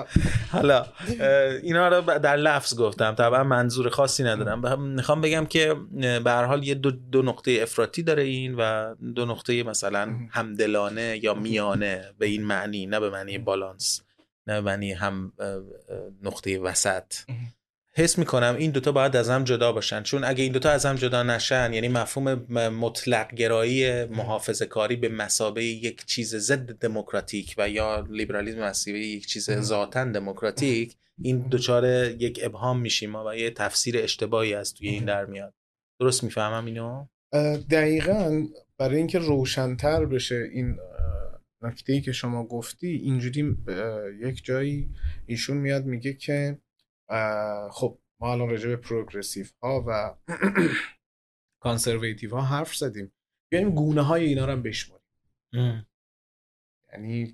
حالا اینا رو در لفظ گفتم، طبعا منظور خاصی ندارم. میخوام بگم که به هر حال یه دو, دو نقطه افراطی داره این و دو نقطه مثلا همدلانه یا میانه، به این معنی، نه به معنی بالانس، نه به معنی هم نقطه وسط. حس میکنم این دوتا باید از هم جدا باشن، چون اگه این دوتا از هم جدا نشن، یعنی مفهوم مطلق گرایی محافظه کاری به مثابه یک چیز ضد دموکراتیک و یا لیبرالیسم مسیحی یک چیز ذاتاً دموکراتیک، این دوچار یک ابهام میشیم و یه تفسیر اشتباهی از توی این در میاد. درست میفهمم اینو؟ دقیقاً. برای اینکه روشن‌تر بشه این نکته‌ای که شما گفتی، اینجوری یک جایی ایشون میاد میگه که خب ما الان راجع به پروگرسیو ها و کانسرواتیو ها حرف زدیم، بیایم گونه های اینا رو هم بشماریم. یعنی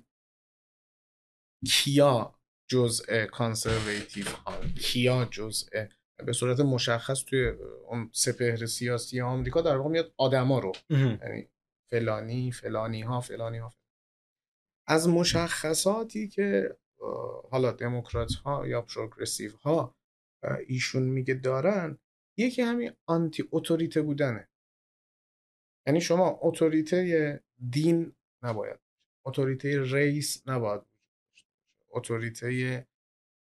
کیا جزء کانسرواتیو ها، کیا جزء، به صورت مشخص توی اون سپهر سیاسی آمریکا در واقع میاد آدما رو، یعنی فلانی فلانی ها فلانی ها. از مشخصاتی که حالا دموکرات ها یا پروگرسیو ها ایشون میگه دارن، یکی همین آنتی اتوریته بودنه. یعنی شما اتوریته دین نباید، اتوریته ریس نباید، اتوریته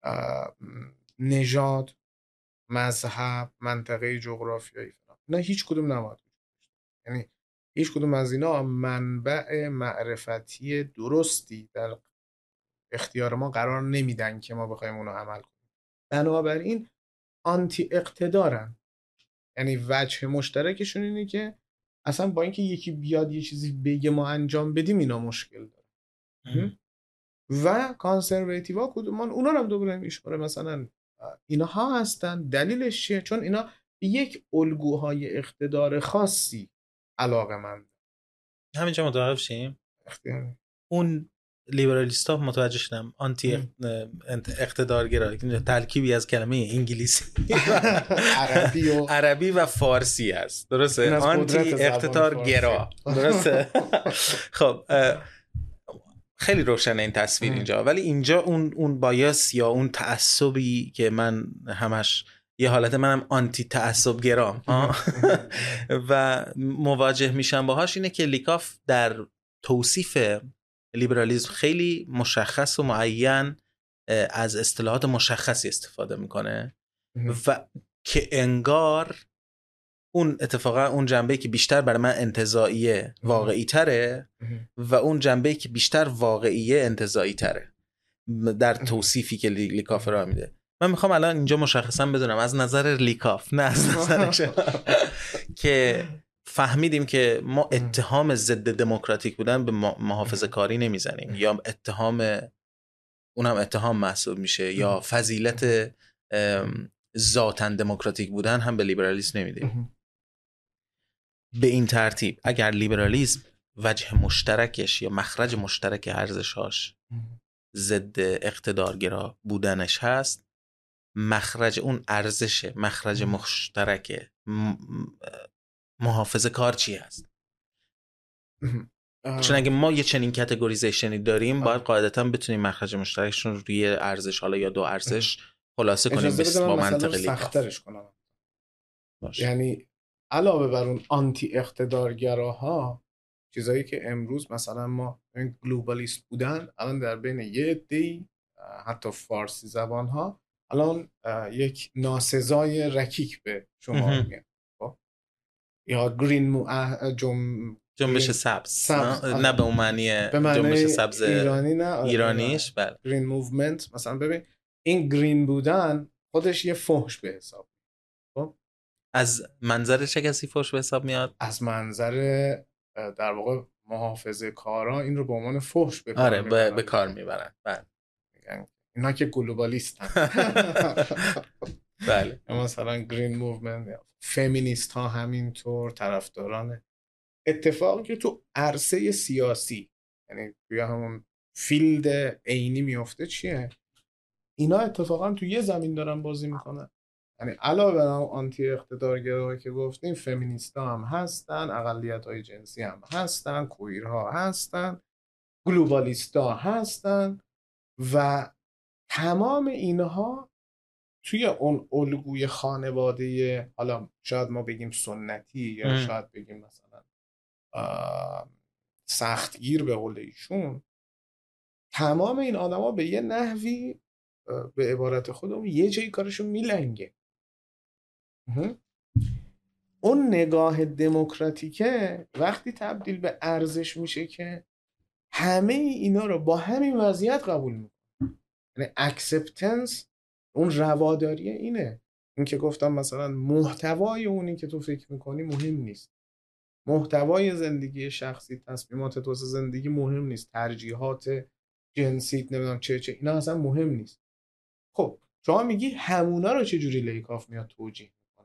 نژاد، مذهب، منطقه جغرافیایی، نه هیچ کدوم نباید. یعنی هیچ کدوم از اینا منبع معرفتی درستی در اختیار ما قرار نمیدن که ما بخوایم اونو عمل کنیم. بنابراین آنتی اقتدارن. یعنی وجه مشترکشون اینه که اصلا با اینکه یکی بیاد یه چیزی بگه ما انجام بدیم، اینا مشکل داره. و کانسرواتیو ها کدومان؟ اونا رو هم دوباره میشماره، مثلا اینها هستن. دلیلش چیه؟ چون اینا یک الگوهای اقتدار خاصی علاقه‌مند. همینجا متوقف شیم. اختیاری. اون لیبرالیستا متوجه شدم آنتی اقتدارگرا، ترکیبی از کلمه انگلیسی عربی و عربی و فارسی است، درسته؟ آنتی اقتدارگرا، درسته؟ خب خیلی روشنه این تصویر اینجا، ولی اینجا اون اون بایاس یا اون تعصبی که من همش یه حالت منم آنتی تعصب گرام و مواجه میشم باهاش، اینه که لیکاف در توصیف لیبرالیسم خیلی مشخص و معین از اصطلاحات مشخصی استفاده میکنه و که انگار اون اتفاقا اون جنبه‌ای که بیشتر برای من انتزاعیه واقعی تره و اون جنبه‌ای که بیشتر واقعیه انتزاعی تره در توصیفی که لیکاف را میده. من میخوام الان اینجا مشخصا بدونم از نظر لیکاف، نه از نظر شما، که فهمیدیم که ما اتهام ضد دموکراتیک بودن به محافظه کاری نمیزنیم، یا اتهام اونم اتهام محسوب میشه، یا فضیلت ذاتاً دموکراتیک بودن هم به لیبرالیسم نمیدیم. به این ترتیب اگر لیبرالیسم وجه مشترکش یا مخرج مشترک ارزش‌هاش ضد اقتدارگرا بودنش هست، مخرج اون ارزش، مخرج مشترک محافظه کار چی هست؟ چون اگه ما یه چنین کاتگوریزیشنی داریم، باید قاعدتاً بتونیم مخرج مشترکشون رو روی ارزش، حالا یا دو ارزش خلاصه کنیم با منطق لیکاف. یعنی علاوه بر اون آنتی اقتدارگراها، چیزایی که امروز مثلا ما این گلوبالیست بودن، الان در بین یه عده‌ای حتی فارسی زبان ها الان یک ناسزای رکیک به شما میاد. یا گرین مو جم جنبش سبز, سبز. نه به اون معنی جنبش سبز ایرانی، نه ایرانیش، بله گرین موومنت. مثلا ببین این گرین بودن خودش یه فحش به حساب. خب از منظر چه کسی فحش به حساب میاد؟ از منظر در واقع محافظه کارا این رو به عنوان فحش به کار آره میبرن. به کار میبرن. بله میگن اینا که گلوبالیستن. بله. مثلا گرین موومنت، فمینیست ها همینطور، طرفداران. اتفاقی که تو عرصه سیاسی، یعنی توی همون فیلد عینی میفته چیه؟ اینا اتفاقا تو یه زمین دارن بازی میکنن. یعنی علاوه بر آنتی اقتدارگرایی که گفتیم، فمینیستا هم هستن، اقلیت‌های جنسی هم هستن، کویرها هستن، گلوبالیستا هستن و تمام اینها توی اون الگوی خانواده، حالا شاید ما بگیم سنتی یا ام. شاید بگیم مثلا سختگیر به قول ایشون، تمام این آدما به یه نحوی به عبارت خودمون یه جایی کارشون میلنگه. اون نگاه دموکراتیکه وقتی تبدیل به ارزش میشه که همه اینا رو با همین وضعیت قبول میکنه. یعنی اکسپتنس، اون رواداری اینه. این که گفتم مثلا محتوای اونی که تو فکر میکنی مهم نیست، محتوای زندگی شخصی، تصمیمات تو زندگی مهم نیست، ترجیحات جنسیت نمیدونم چه چه اینا اصلا مهم نیست. خب شما میگی همونا رو چجوری لیکاف میاد توجیه میکنه؟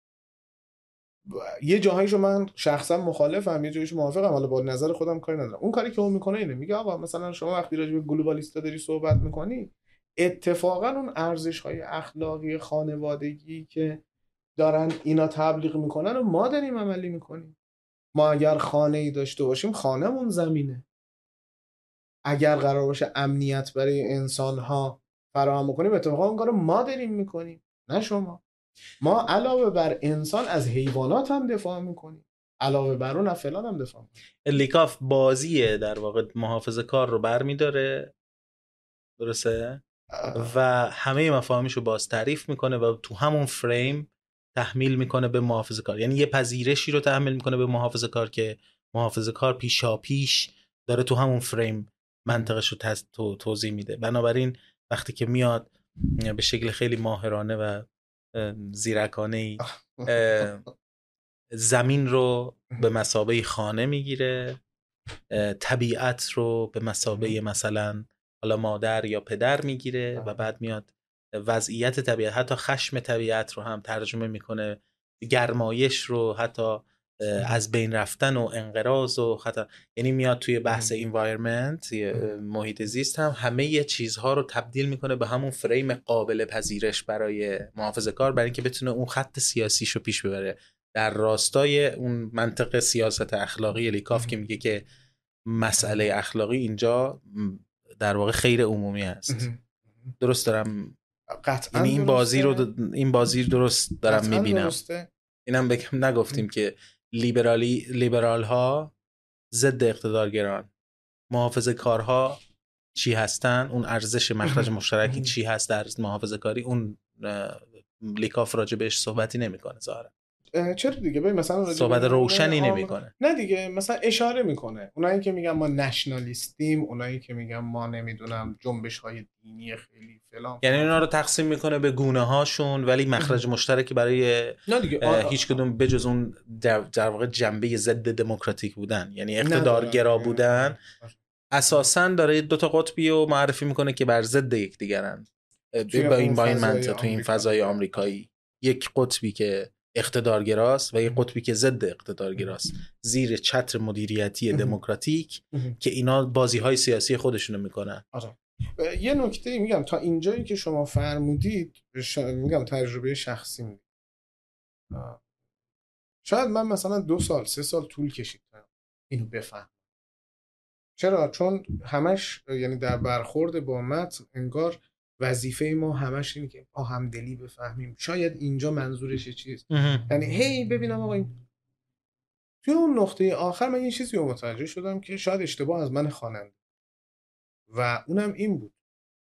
یه جاهایشو من شخصا مخالفم، یه جاهایشو موافقم، حالا با نظر خودم کاری ندارم. اون کاری که اون میکنه اینه، میگه آقا مثلا شما وقتی راجع به گلوبالیستا داری صحبت میکنی، اتفاقا اون ارزش‌های اخلاقی خانوادگی که دارن اینا تبلیغ میکنن و ما داریم عملی میکنیم. ما اگر خانه‌ای داشته باشیم خانه‌مون زمینه. اگر قرار باشه امنیت برای انسان‌ها فراهم بکنیم، اتفاقا اون کارو ما داریم میکنیم نه شما. ما علاوه بر انسان از حیوانات هم دفاع میکنیم، علاوه بر اون از فلان هم دفاع میکنیم. لیکاف بازیه در واقع محافظه کار رو برمیداره، درسته؟ و همه مفاهیمشو باز تعریف میکنه و تو همون فریم تحمیل میکنه به محافظه کار. یعنی یه پذیرشی رو تحمیل میکنه به محافظه کار که محافظه کار پیشا پیش داره تو همون فریم منطقش رو تز... تو... توضیح میده. بنابراین وقتی که میاد به شکل خیلی ماهرانه و زیرکانه‌ای زمین رو به مثابه خانه میگیره، طبیعت رو به مثابه مثلا حالا مادر یا پدر میگیره و بعد میاد وضعیت طبیعت، حتی خشم طبیعت رو هم ترجمه میکنه، گرمایش رو، حتی از بین رفتن و انقراض و حتی، یعنی میاد توی بحث environment، محیط زیست هم همه یه چیزها رو تبدیل میکنه به همون فریم قابل پذیرش برای محافظه کار، برای اینکه بتونه اون خط سیاسیشو پیش ببره در راستای اون منطق سیاست اخلاقی لیکاف که میگه که مسئله اخلاقی اینجا در واقع خیر عمومی هست. درست دارم؟ قطعا یعنی این بازی رو این بازی درست دارم میبینم. اینم بگم نگفتیم که لیبرالی لیبرال ها ضد اقتدارگران، محافظه کارها چی هستن، اون ارزش مخرج مشترکی چی هست در محافظه کاری، اون لیکاف راجع بهش صحبتی نمیکنه ظاهرا. چرا دیگه؟ ببین مثلا صحبت روشنی نمیکنه. نه دیگه، مثلا اشاره میکنه اونایی که میگن ما نشنالیستیم، اونایی که میگن ما نمیدونم جنبش های دینی خیلی فلان، یعنی اونا رو تقسیم میکنه به گونه هاشون، ولی مخرج مشترکی برای هیچ کدوم بجز اون در واقع جنبه ضد دموکراتیک بودن، یعنی اقتدارگرا بودن، اساساً داره دو تا قطبی رو معرفی میکنه که بر ضد یکدیگرن با این با این منطق تو این فضای آمریکایی. یک قطبی که اقتدارگراست و یک قطبی که ضد اقتدارگراست زیر چتر مدیریتی دموکراتیک که اینا بازی‌های سیاسی خودشونو میکنن. آره. یه نکته میگم تا اینجایی که شما فرمودید، ش... میگم تجربه شخصی میگم، شاید من مثلا دو سال سه سال طول کشید اینو بفهم. چرا؟ چون همش یعنی در برخورد با متن انگار وظیفه ما همش اینه که آ همدلی بفهمیم شاید اینجا منظورش چیست. یعنی هی ببینم آقا این توی اون نقطه آخر من یه چیزی رو متوجه شدم که شاید اشتباه از من خواننده، و اونم این بود: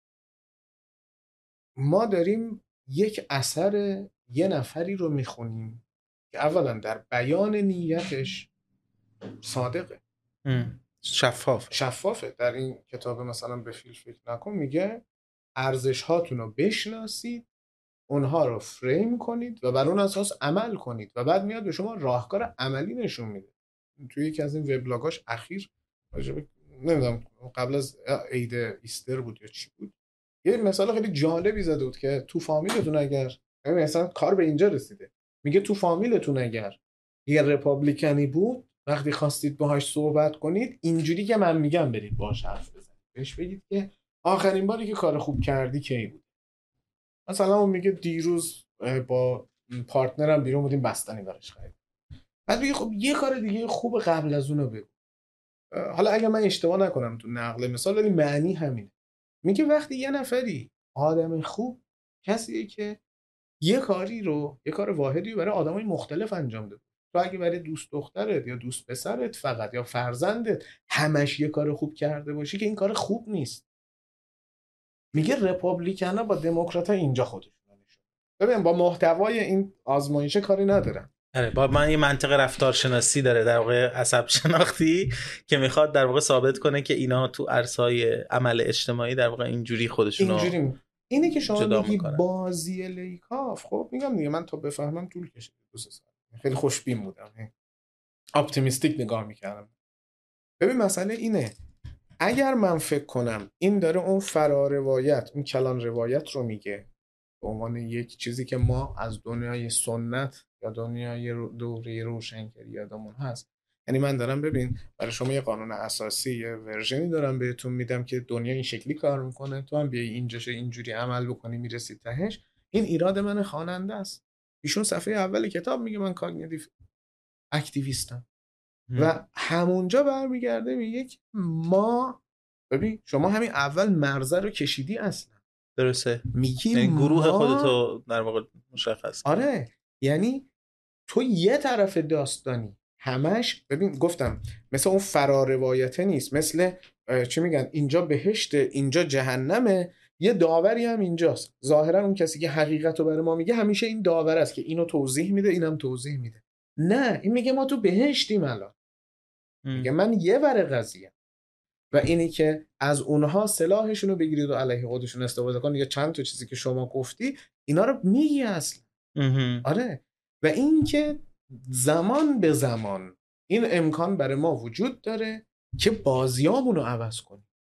ما داریم یک اثر یه نفری رو میخونیم که اولا در بیان نیتش صادقه، شفاف شفافه. در این کتاب مثلا به فیل فکر نکن میگه ارزش هاتون رو بشناسید، اونها رو فریم کنید و بر اون اساس عمل کنید، و بعد میاد به شما راهکار عملی نشون میده. توی یکی از این وبلاگاش اخیر نمیدونم قبل از عید ایستر بود یا چی بود، یه مثال خیلی جالبی زده بود که تو فامیلتون اگر مثلا کار به اینجا رسیده، میگه تو فامیلتون اگر یه رپابلیکنی بود، وقتی خواستید باهاش صحبت کنید اینجوری که من میگم برید باهاش حرف بزنید، بهش بگید که آخرین باری که کار خوب کردی کی بود. مثلا اون میگه دیروز با پارتنرم بیرون بودیم بستنی براش خریدیم. بعد میگه خب یه کار دیگه خوب قبل از اونو بگو. حالا اگر من اشتباه نکنم تو نقل مثال، ولی معنی همینه. میگه وقتی یه نفری آدم خوب کسیه که یه کاری رو یه کار واحدی رو برای آدمای مختلف انجام داد. تو اگه برای دوست دخترت یا دوست پسرت فقط یا فرزندت همش یه کار خوب کرده باشی که این کار خوب نیست. میگه رپابلیکن ها با دموکرات ها اینجا خودشون نشون. ببین با محتوای این آزمایش کاری ندارن. آره، با من یه منطق رفتارشناسی داره در واقع عصب شناختی که میخواد در واقع ثابت کنه که اینا تو عرصه‌های عمل اجتماعی در واقع اینجوری خودشونو اینجوری اینه که شما میگی میکنن. بازی لیکاف، خب میگم دیگه من تا بفهمم طول کشید دو سه سال. خیلی خوشبین بودم، اپتیمیستیک نگاه میکردم. ببین مسئله اینه اگر من فکر کنم این داره اون فراروایت اون کلان روایت رو میگه به عنوان یک چیزی که ما از دنیای سنت یا دنیای دوره روشنگری یادمون هست، یعنی من دارم ببین برای شما یه قانون اساسی یه ورژنی دارم بهتون میدم که دنیا این شکلی کار میکنه، تو هم بیای اینجاشه اینجوری عمل بکنی میرسی تهش. این ایراد من خواننده است. ایشون صفحه اول کتاب میگه من کاگنیتیو اکتیویستم و همونجا برمیگرده میگه ما ببین شما همین اول مرزه رو کشیدی اصلا. درسته، میگی یعنی گروه ما... خودتو در واقع مشخص. آره یعنی تو یه طرف داستانی همش ببین گفتم مثل اون فراروایته نیست، مثل چی میگن اینجا بهشت اینجا جهنمه، یه داوری هم اینجاست. ظاهرا اون کسی که حقیقت رو برای ما میگه همیشه این داور است که اینو توضیح میده اینم توضیح میده. نه این میگه ما تو بهشتیم الان. میگه من یه ور قضیه و اینی که از اونها سلاحشون رو بگیرید و علیه خودشون استفاده کنید یا چند تا چیزی که شما گفتی اینا رو میگی اصلا. آره و این که زمان به زمان این امکان برای ما وجود داره که بازیامون رو عوض کنیم.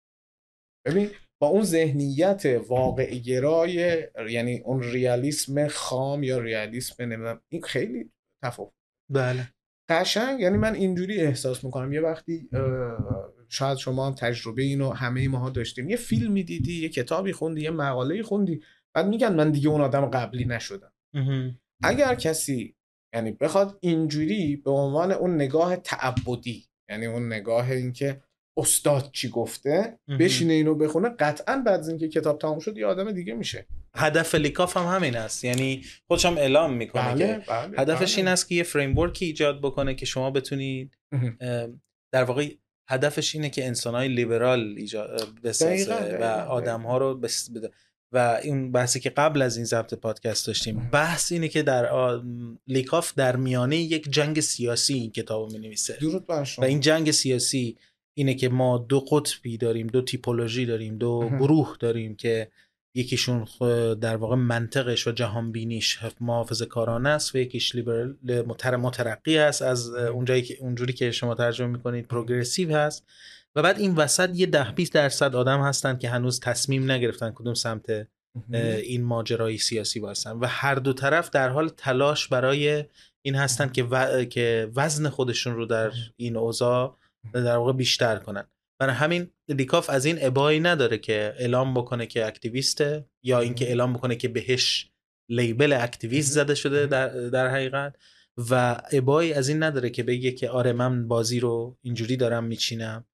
ببین با اون ذهنیت واقع گرای یعنی اون ریالیسم خام یا ریالیسم نمیدونم این خیلی تفاوت. بله قشنگ یعنی من اینجوری احساس میکنم یه وقتی شاید شما هم تجربه اینو همه ماها داشتیم، یه فیلمی دیدی یه کتابی خوندی یه مقاله‌ای خوندی بعد میگن من دیگه اون آدم قبلی نشدم. اگر کسی یعنی بخواد اینجوری به عنوان اون نگاه تعبدی یعنی اون نگاه این که استاد چی گفته بشینه اینو بخونه قطعاً بعد از اینکه کتاب تموم شد یه آدم دیگه میشه. هدف لیکاف هم همین است، یعنی خودش هم اعلام میکنه بله، که بله، هدفش بله. این است که یه فریم ورکی ایجاد بکنه که شما بتونید در واقع هدفش اینه که انسان‌های لیبرال ایجاد بسازه و آدم‌ها رو بس بده. و این بحثی که قبل از این ضبط پادکست داشتیم بحث اینه که در آ... لیکاف در میانه یک جنگ سیاسی این کتابو می‌نویسه. درود بر شما. و این جنگ سیاسی اینه که ما دو قطبی داریم، دو تیپولوژی داریم، دو گروه داریم که یکیشون در واقع منطقش و جهان بینیش محافظه کارانه است و یکیش لیبرال مترقی است، از اونجایی که اونجوری که شما ترجمه میکنید پروگرسیو هست. و بعد این وسط یه ده بیست درصد آدم هستن که هنوز تصمیم نگرفتن کدوم سمت این ماجرای سیاسی واسن و هر دو طرف در حال تلاش برای این هستن که و... که وزن خودشون رو در این اوضاع در واقع بیشتر کنن. برای همین لیکاف از این ابایی نداره که اعلام بکنه که اکتیویسته یا اینکه اعلام بکنه که بهش لیبل اکتیویست زده شده در در حقیقت، و ابایی از این نداره که بگه که آره من بازی رو اینجوری دارم میچینم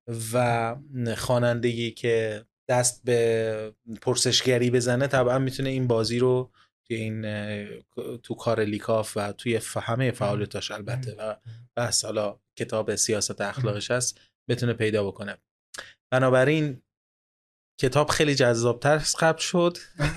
و خوانندگی که دست به پرسشگری بزنه طبعا میتونه این بازی رو توی این تو کار لیکاف و توی همه فعالیتاش البته و بحث حالا کتاب سیاست اخلاقش هست بتونه پیدا بکنه. بنابراین کتاب خیلی جذابتر از قبل شد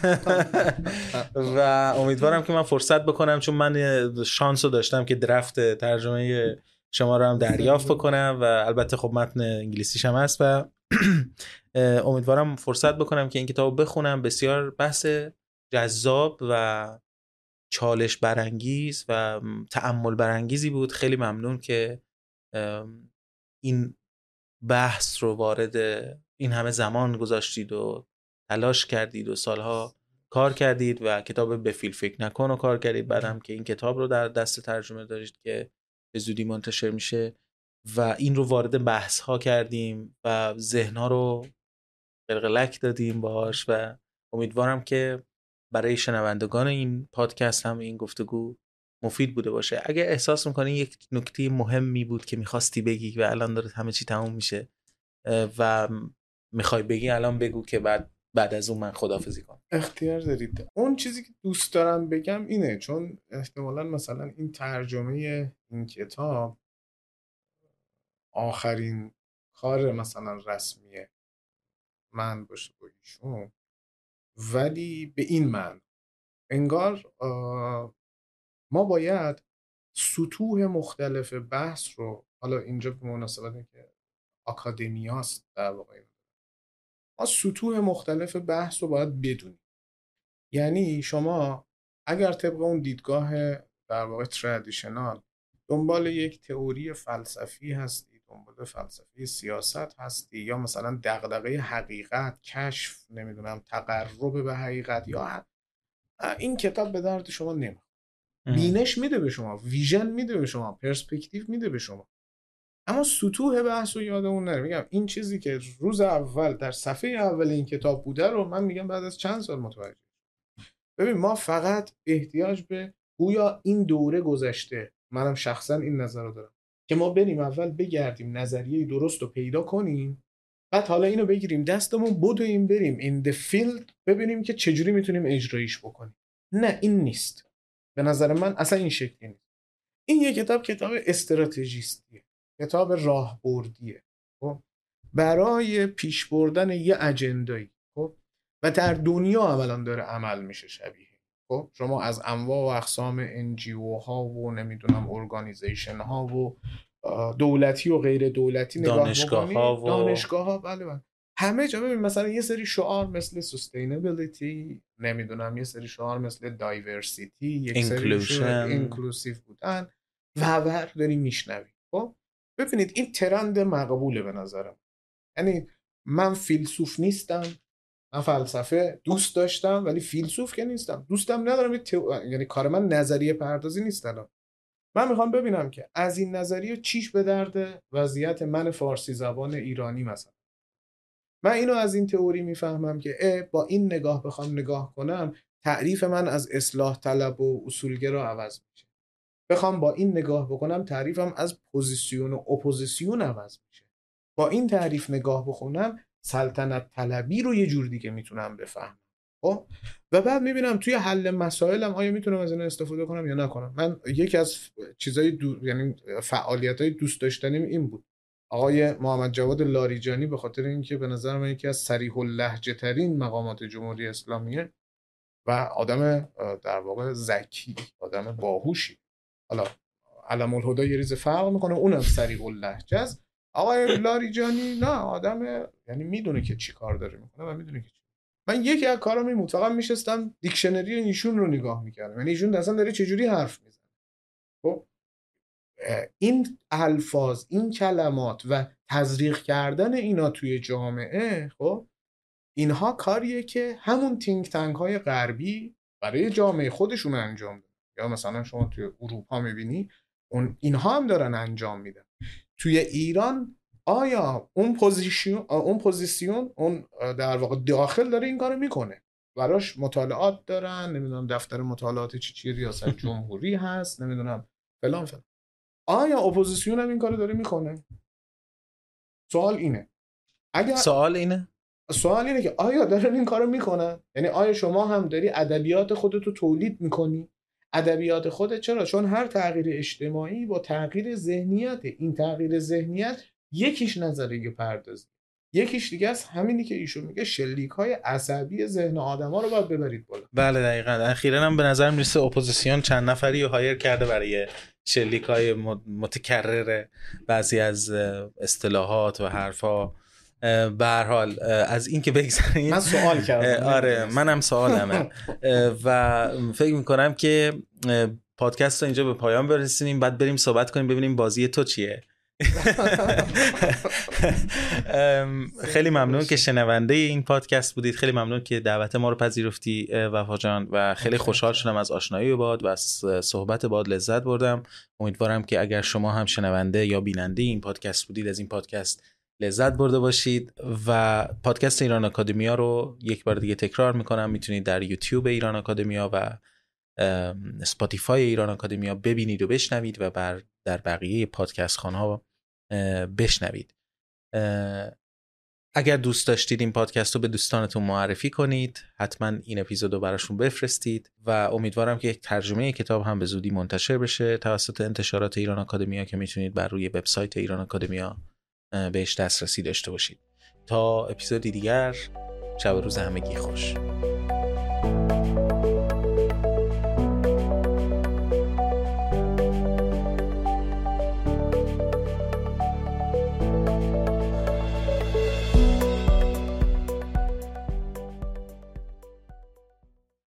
و امیدوارم که من فرصت بکنم، چون من شانس رو داشتم که درفت ترجمه شما رو هم دریافت بکنم و البته خب متن انگلیسیش هم هست و امیدوارم فرصت بکنم که این کتاب رو بخونم. بسیار بحث جذاب و چالش برانگیز و تأمل برانگیزی بود. خیلی ممنون که این بحث رو وارد این همه زمان گذاشتید و تلاش کردید و سالها کار کردید و کتاب به فیل فکر نکن و کار کردید. بعدم که این کتاب رو در دست ترجمه دارید که به زودی منتشر میشه و این رو وارد بحث ها کردیم و ذهن ها رو قلقلک دادیم باهاش و امیدوارم که برای شنوندگان این پادکست هم این گفتگو مفید بوده باشه. اگه احساس میکنی یک نکته مهمی بود که میخواستی بگی و الان داره همه چی تموم میشه و میخوای بگی الان بگو که بعد بعد از اون من خداحافظی کنم؟ اختیار دارید. اون چیزی که دوست دارم بگم اینه، چون احتمالاً مثلا این ترجمه این کتاب آخرین کار مثلا رسمی من باشه با ایشون، ولی به این معنی انگار ما باید سطوح مختلف بحث رو، حالا اینجا به مناسبت که آکادمیاست در واقع، ما سطوح مختلف بحث رو باید بدونیم. یعنی شما اگر طبق اون دیدگاه در واقع ترادیشنال دنبال یک تئوری فلسفی هستی، دنبال فلسفی سیاست هستی، یا مثلا دغدغه حقیقت، کشف، نمیدونم تقرب به حقیقت، یا این کتاب به درد شما نمیخوره. بینش میده به شما، ویژن میده به شما، پرسپکتیو میده به شما، اما سطوح بحث رو یادمون نره. میگم این چیزی که روز اول در صفحه اول این کتاب بوده رو من میگم بعد از چند سال متوجه. ببین ما فقط احتیاج به گویا این دوره گذشته، منم شخصا این نظر رو دارم، که ما بریم اول بگردیم نظریه درست رو پیدا کنیم، بعد حالا اینو بگیریم دستمون بدویم بریم in the field ببینیم که چجوری میتونیم اجرایش بکنیم. نه این نیست، به نظر من اصلا این شکلی نیست. این یک کتاب کتاب استراتژیستیه، کتاب راهبردیه، خب برای پیش بردن یه اجندایی، خب و در دنیا اولا داره عمل میشه شبیه. خب شما از انواع و اقسام ان جی او ها و نمیدونم ارگانیزیشن ها و دولتی و غیر دولتی نگاه دانشگاه ها و دانشگاه ها، بله بله همه جا. ببین مثلا یه سری شعار مثل سستینبیلیتی، نمیدونم یه سری شعار مثل دایورسیتی، یک سری شعار اینکلوسیو بودن و و داریم میشنویم. خب ببینید این ترند مقبوله به نظرم. یعنی من فیلسوف نیستم، من فلسفه دوست داشتم ولی فیلسوف که نیستم، دوستم ندارم تو... یعنی کار من نظریه پردازی نیست. الان من میخوام ببینم که از این نظریه چیش به درد وضعیت من فارسی زبان ایرانی مثلا. من اینو از این تئوری میفهمم که با این نگاه بخوام نگاه کنم تعریف من از اصلاح طلب و اصولگرا عوض میشه. بخوام با این نگاه بکنم تعریفم از پوزیسیون و اپوزیسیون عوض میشه. با این تعریف نگاه بخونم سلطنت طلبی رو یه جور دیگه میتونم بفهمم. خب و بعد میبینم توی حل مسائلم آیا میتونم از این استفاده کنم یا نکنم. من یکی از چیزای دو... یعنی فعالیت‌های دوست داشتنیم این بود. آقای محمد جواد لاریجانی به خاطر اینکه به نظر من یکی از صریح اللهجه ترین مقامات جمهوری اسلامیه و آدم در واقع ذکی، آدم باهوشی، حالا علم الهدا یه ریز فرق میکنه، اونم صریح اللهجه است. آقای لاریجانی نه، آدم یعنی میدونه که چی کار داره میکنه و میدونه که چی. من یکی از کارا میمون فقط میشستم دیکشنری ایشون رو نگاه میکردم، یعنی ایشون اصلا داره چجوری حرف میزنه. خب این الفاظ، این کلمات و تزریق کردن اینا توی جامعه، خب اینها کاریه که همون تینک تانک های غربی برای جامعه خودشون انجام دادن، یا مثلا شما توی اروپا میبینی اون اینها هم دارن انجام میدن. توی ایران آیا اون پوزیشن اون پوزیسیون اون در واقع داخل داره این کارو میکنه، براش مطالعات دارن، نمیدونم دفتر مطالعات چی چی ریاست جمهوری هست، نمیدونم فلان فلان. آیا اپوزیسیون هم این کارو داره میکنه؟ سوال اینه. اگر سوال اینه سوال اینه که آیا دارن این کارو میکنن؟ یعنی آیا شما هم داری ادبیات خودتو تولید میکنی؟ ادبیات خودت چرا؟ چون هر تغییر اجتماعی با تغییر ذهنیت، این تغییر ذهنیت یکیش نظریه پردازی، یکیش دیگه است همینی که ایشون میگه شلیک‌های عصبی ذهن آدم‌ها رو باید ببرید بالا. بله دقیقاً. اخیراً هم به نظر میرسه اپوزیسیون چند نفری رو هایر کرده برای شلیک‌های متکرر بعضی از اصطلاحات و حرفا. به هر حال از این که بگذاریم، من سوال کردم. آره منم سوالمه و فکر میکنم که پادکست رو اینجا به پایان برسونیم، بعد بریم صحبت کنیم ببینیم بازی تو چیه. خیلی ممنون که شنونده این پادکست بودید، خیلی ممنون که دعوت ما رو پذیرفتی وفا جان و خیلی خوشحال شدم از آشنایی باد و از صحبت باد لذت بردم. امیدوارم که اگر شما هم شنونده یا بیننده این پادکست بودید از این پادکست لذت برده باشید. و پادکست ایران آکادمیا رو یک بار دیگه تکرار میکنم، میتونید در یوتیوب ایران آکادمیا و اسپاتیفای ایران آکادمیا ببینید و بشنوید و بر در بقیه پادکست خانها بشنوید. اگر دوست داشتید این پادکست رو به دوستانتون معرفی کنید، حتما این اپیزود رو براشون بفرستید و امیدوارم که یک ترجمه کتاب هم به زودی منتشر بشه توسط انتشارات ایران آکادمیا که میتونید بر روی وبسایت ایران آکادمیا بهش دسترسی داشته باشید. تا اپیزودی دیگر، شب و روز همگی خوش.